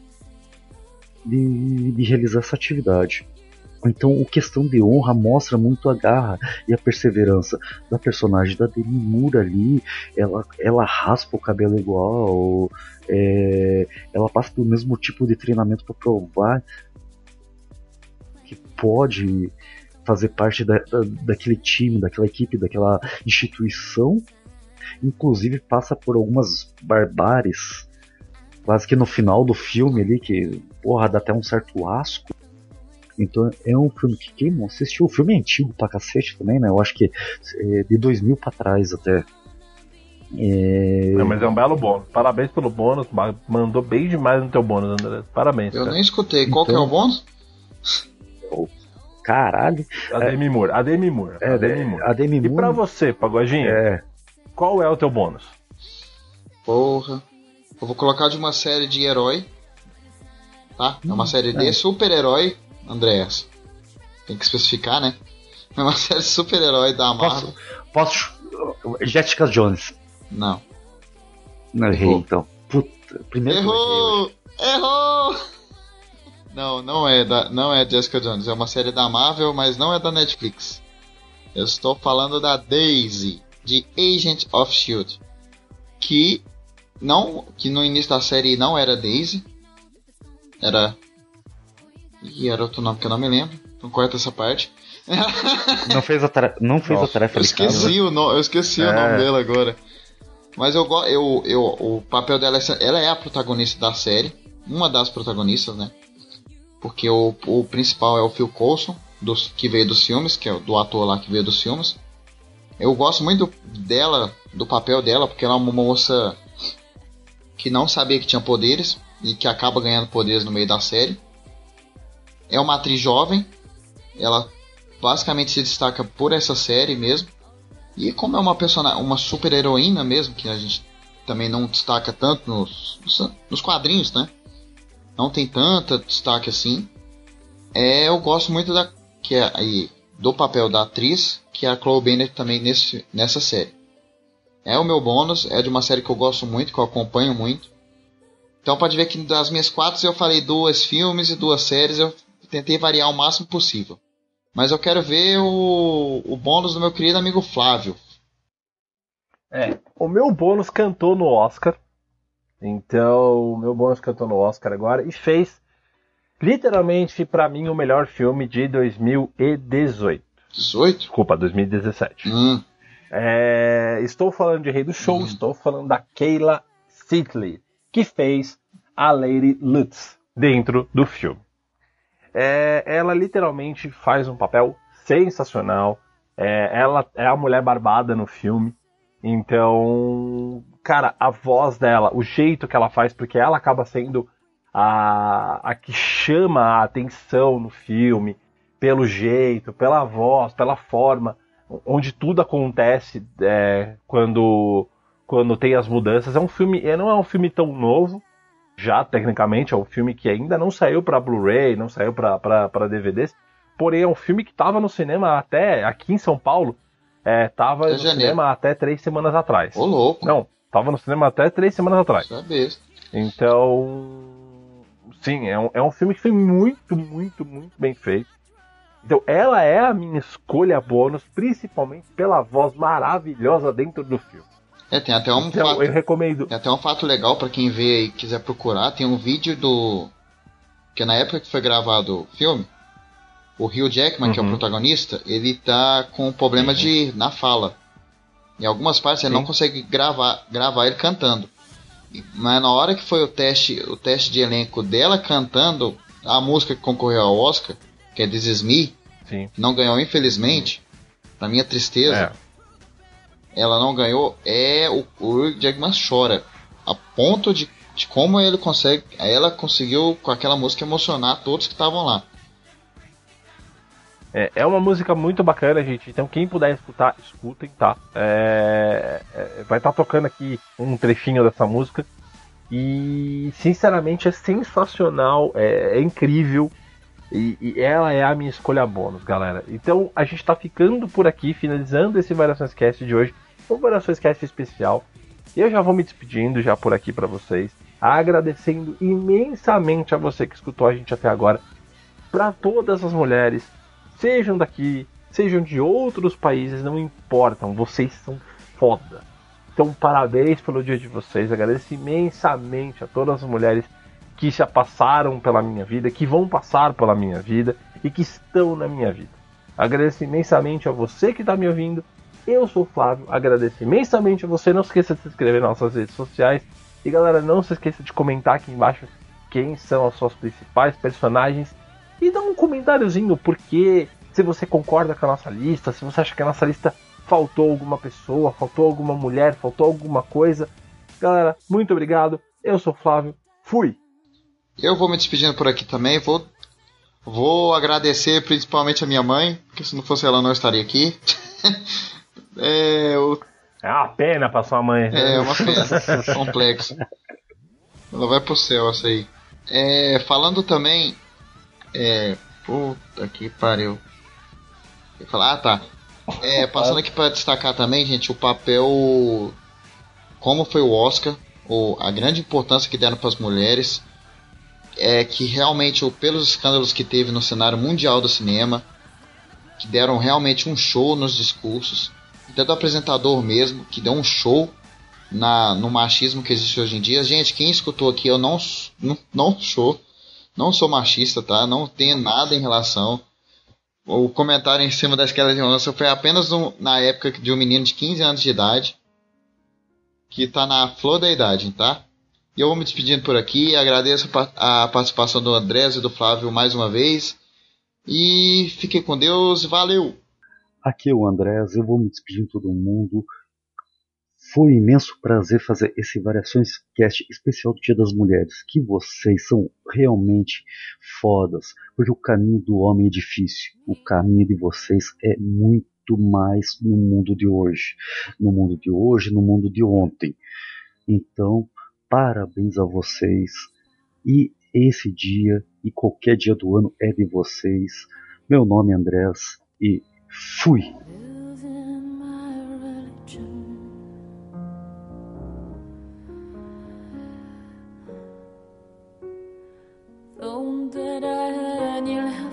C: de, de realizar essa atividade. Então, o Questão de Honra mostra muito a garra e a perseverança da personagem da Demi Moore ali. Ela, ela raspa o cabelo igual, é, ela passa pelo mesmo tipo de treinamento para provar que pode fazer parte da, da, daquele time, daquela equipe, daquela instituição. Inclusive passa por algumas barbáries, quase que no final do filme ali, que porra, dá até um certo asco. Então é um filme que quem não assistiu, o filme é antigo pra cacete também, né? Eu acho que é de dois mil pra trás até. É...
D: Não, mas é um belo bônus. Parabéns pelo bônus, mandou bem demais no teu bônus, André. Parabéns.
B: Eu
D: cara.
B: nem escutei, qual então... que é o bônus?
C: Caralho.
D: A Demi Moore, a Demi Moore.
C: É,
D: a Demi Moore.
C: A Demi Moore.
D: E pra você, Pagodinho?
C: É.
D: Qual é o teu bônus?
B: Porra. Eu vou colocar de uma série de herói. Tá? É uma série de é. super-herói, Andréas. Tem que especificar, né? É uma série de super-herói da Marvel.
C: Posso, posso. Jessica Jones.
B: Não.
C: Não errei, então. Puta, primeiro
B: Errou! Errou! Não, não é, da, não é Jessica Jones. É uma série da Marvel, mas não é da Netflix. Eu estou falando da Daisy, de Agent of Shield, que não, que no início da série não era Daisy, era e era outro nome que eu não me lembro, então corta essa parte.
C: Não fez a tarefa, não fez Nossa, a tarefa
B: eu
C: de
B: esqueci casa. o nome, eu esqueci é. o nome dela agora. Mas eu, eu, eu, o papel dela, ela é a protagonista da série, uma das protagonistas, né? Porque o, o principal é o Phil Coulson, dos, que veio dos filmes, que é do ator lá que veio dos filmes. Eu gosto muito dela, do papel dela, porque ela é uma moça que não sabia que tinha poderes e que acaba ganhando poderes no meio da série. É uma atriz jovem, ela basicamente se destaca por essa série mesmo. E como é uma personagem, uma super heroína mesmo, que a gente também não destaca tanto nos, nos quadrinhos, né? Não tem tanta destaque assim. É, eu gosto muito da, que é, aí, do papel da atriz, que é a Chloe Bennet também nesse, nessa série. É o meu bônus, é de uma série que eu gosto muito, que eu acompanho muito. Então pode ver que das minhas quatro eu falei duas filmes e duas séries, eu tentei variar o máximo possível. Mas eu quero ver o, o bônus do meu querido amigo Flávio.
D: É, o meu bônus cantou no Oscar. Então, o meu bônus cantou no Oscar agora e fez literalmente, pra mim, o melhor filme de dois mil e dezoito.
B: dezoito?
D: Desculpa, dois mil e dezessete.
B: Hum.
D: É, estou falando de Rei do Show,
B: Hum.
D: estou falando da Keila Knightley, que fez a Lady Lutz dentro do filme. É, ela literalmente faz um papel sensacional. É, ela é a mulher barbada no filme. Então, cara, a voz dela, o jeito que ela faz, porque ela acaba sendo a, a que chama a atenção no filme, pelo jeito, pela voz, pela forma, onde tudo acontece é, quando, quando tem as mudanças. É um filme, não é um filme tão novo, já tecnicamente, é um filme que ainda não saiu para Blu-ray, não saiu para D V Ds, porém é um filme que estava no cinema até, aqui em São Paulo, é, tava
B: É
D: no
B: janeiro.
D: cinema até três semanas atrás.
B: Ô, louco.
D: Não, tava no cinema até três semanas atrás.
B: Isso é besta.
D: Então, sim, é um, é um filme que foi muito, muito, muito bem feito. Então, ela é a minha escolha bônus, principalmente pela voz maravilhosa dentro do filme.
B: É, tem até um
D: Então,
B: fato,
D: eu recomendo.
B: tem até um fato legal pra quem vê e quiser procurar. Tem um vídeo do... que na época que foi gravado o filme, o Hugh Jackman, que é o
D: Uhum.
B: protagonista, ele tá com problema de na fala. Em algumas partes ele
D: Sim.
B: não consegue gravar, gravar ele cantando. E- Mas na hora que foi o teste, o teste de elenco dela cantando a música que concorreu ao Oscar, que é This Is Me,
D: Sim.
B: não ganhou infelizmente, pra minha tristeza,
D: É.
B: ela não ganhou, é o, o Hugh Jackman chora. A ponto de, de como ele consegue, ela conseguiu com aquela música emocionar todos que estavam lá.
D: É, é uma música muito bacana, gente. Então, quem puder escutar, escutem, tá? É, é, vai estar tocando aqui um trechinho dessa música. E, sinceramente, é sensacional. É, é incrível. E, e ela é a minha escolha bônus, galera. Então, a gente tá ficando por aqui, finalizando esse Variações Cast de hoje. Um Variações Cast especial. Eu já vou me despedindo já por aqui pra vocês. Agradecendo imensamente a você que escutou a gente até agora. Pra todas as mulheres, sejam daqui, sejam de outros países, não importam, vocês são foda. Então, parabéns pelo dia de vocês, agradeço imensamente a todas as mulheres que já passaram pela minha vida, que vão passar pela minha vida e que estão na minha vida. Agradeço imensamente a você que está me ouvindo, eu sou o Flávio, agradeço imensamente a você, não se esqueça de se inscrever nas nossas redes sociais e galera, não se esqueça de comentar aqui embaixo quem são as suas principais personagens. E dá um comentáriozinho, porque se você concorda com a nossa lista, se você acha que a nossa lista faltou alguma pessoa, faltou alguma mulher, faltou alguma coisa. Galera, muito obrigado. Eu sou o Flávio. Fui!
B: Eu vou me despedindo por aqui também. Vou, vou agradecer principalmente a minha mãe, porque se não fosse ela, eu não estaria aqui. é, o,
D: É uma pena pra sua mãe.
B: é uma pena. Complexo. Ela vai pro céu, essa aí. É, falando também. É, puta que pariu. Eu ia falar, ah tá. É, passando aqui para destacar também, gente, o papel. Como foi o Oscar, ou a grande importância que deram para as mulheres. É que realmente, pelos escândalos que teve no cenário mundial do cinema, que deram realmente um show nos discursos, até do apresentador mesmo, que deu um show na, no machismo que existe hoje em dia. Gente, quem escutou aqui, eu não, não, não sou, não sou machista, tá? Não tenho nada em relação. O comentário em cima da Scarlett Johansson foi apenas um, na época de um menino de quinze anos de idade, que tá na flor da idade, tá? E eu vou me despedindo por aqui. Agradeço a participação do Andrés e do Flávio mais uma vez. E fiquem com Deus. Valeu!
C: Aqui é o Andrés, eu vou me despedir de todo mundo. Foi um imenso prazer fazer esse Variações Cast especial do Dia das Mulheres. Que vocês são realmente fodas. Porque o caminho do homem é difícil. O caminho de vocês é muito mais no mundo de hoje. No mundo de hoje, no mundo de ontem. Então, parabéns a vocês. E esse dia e qualquer dia do ano é de vocês. Meu nome é Andrés e fui!
F: Thought that I had your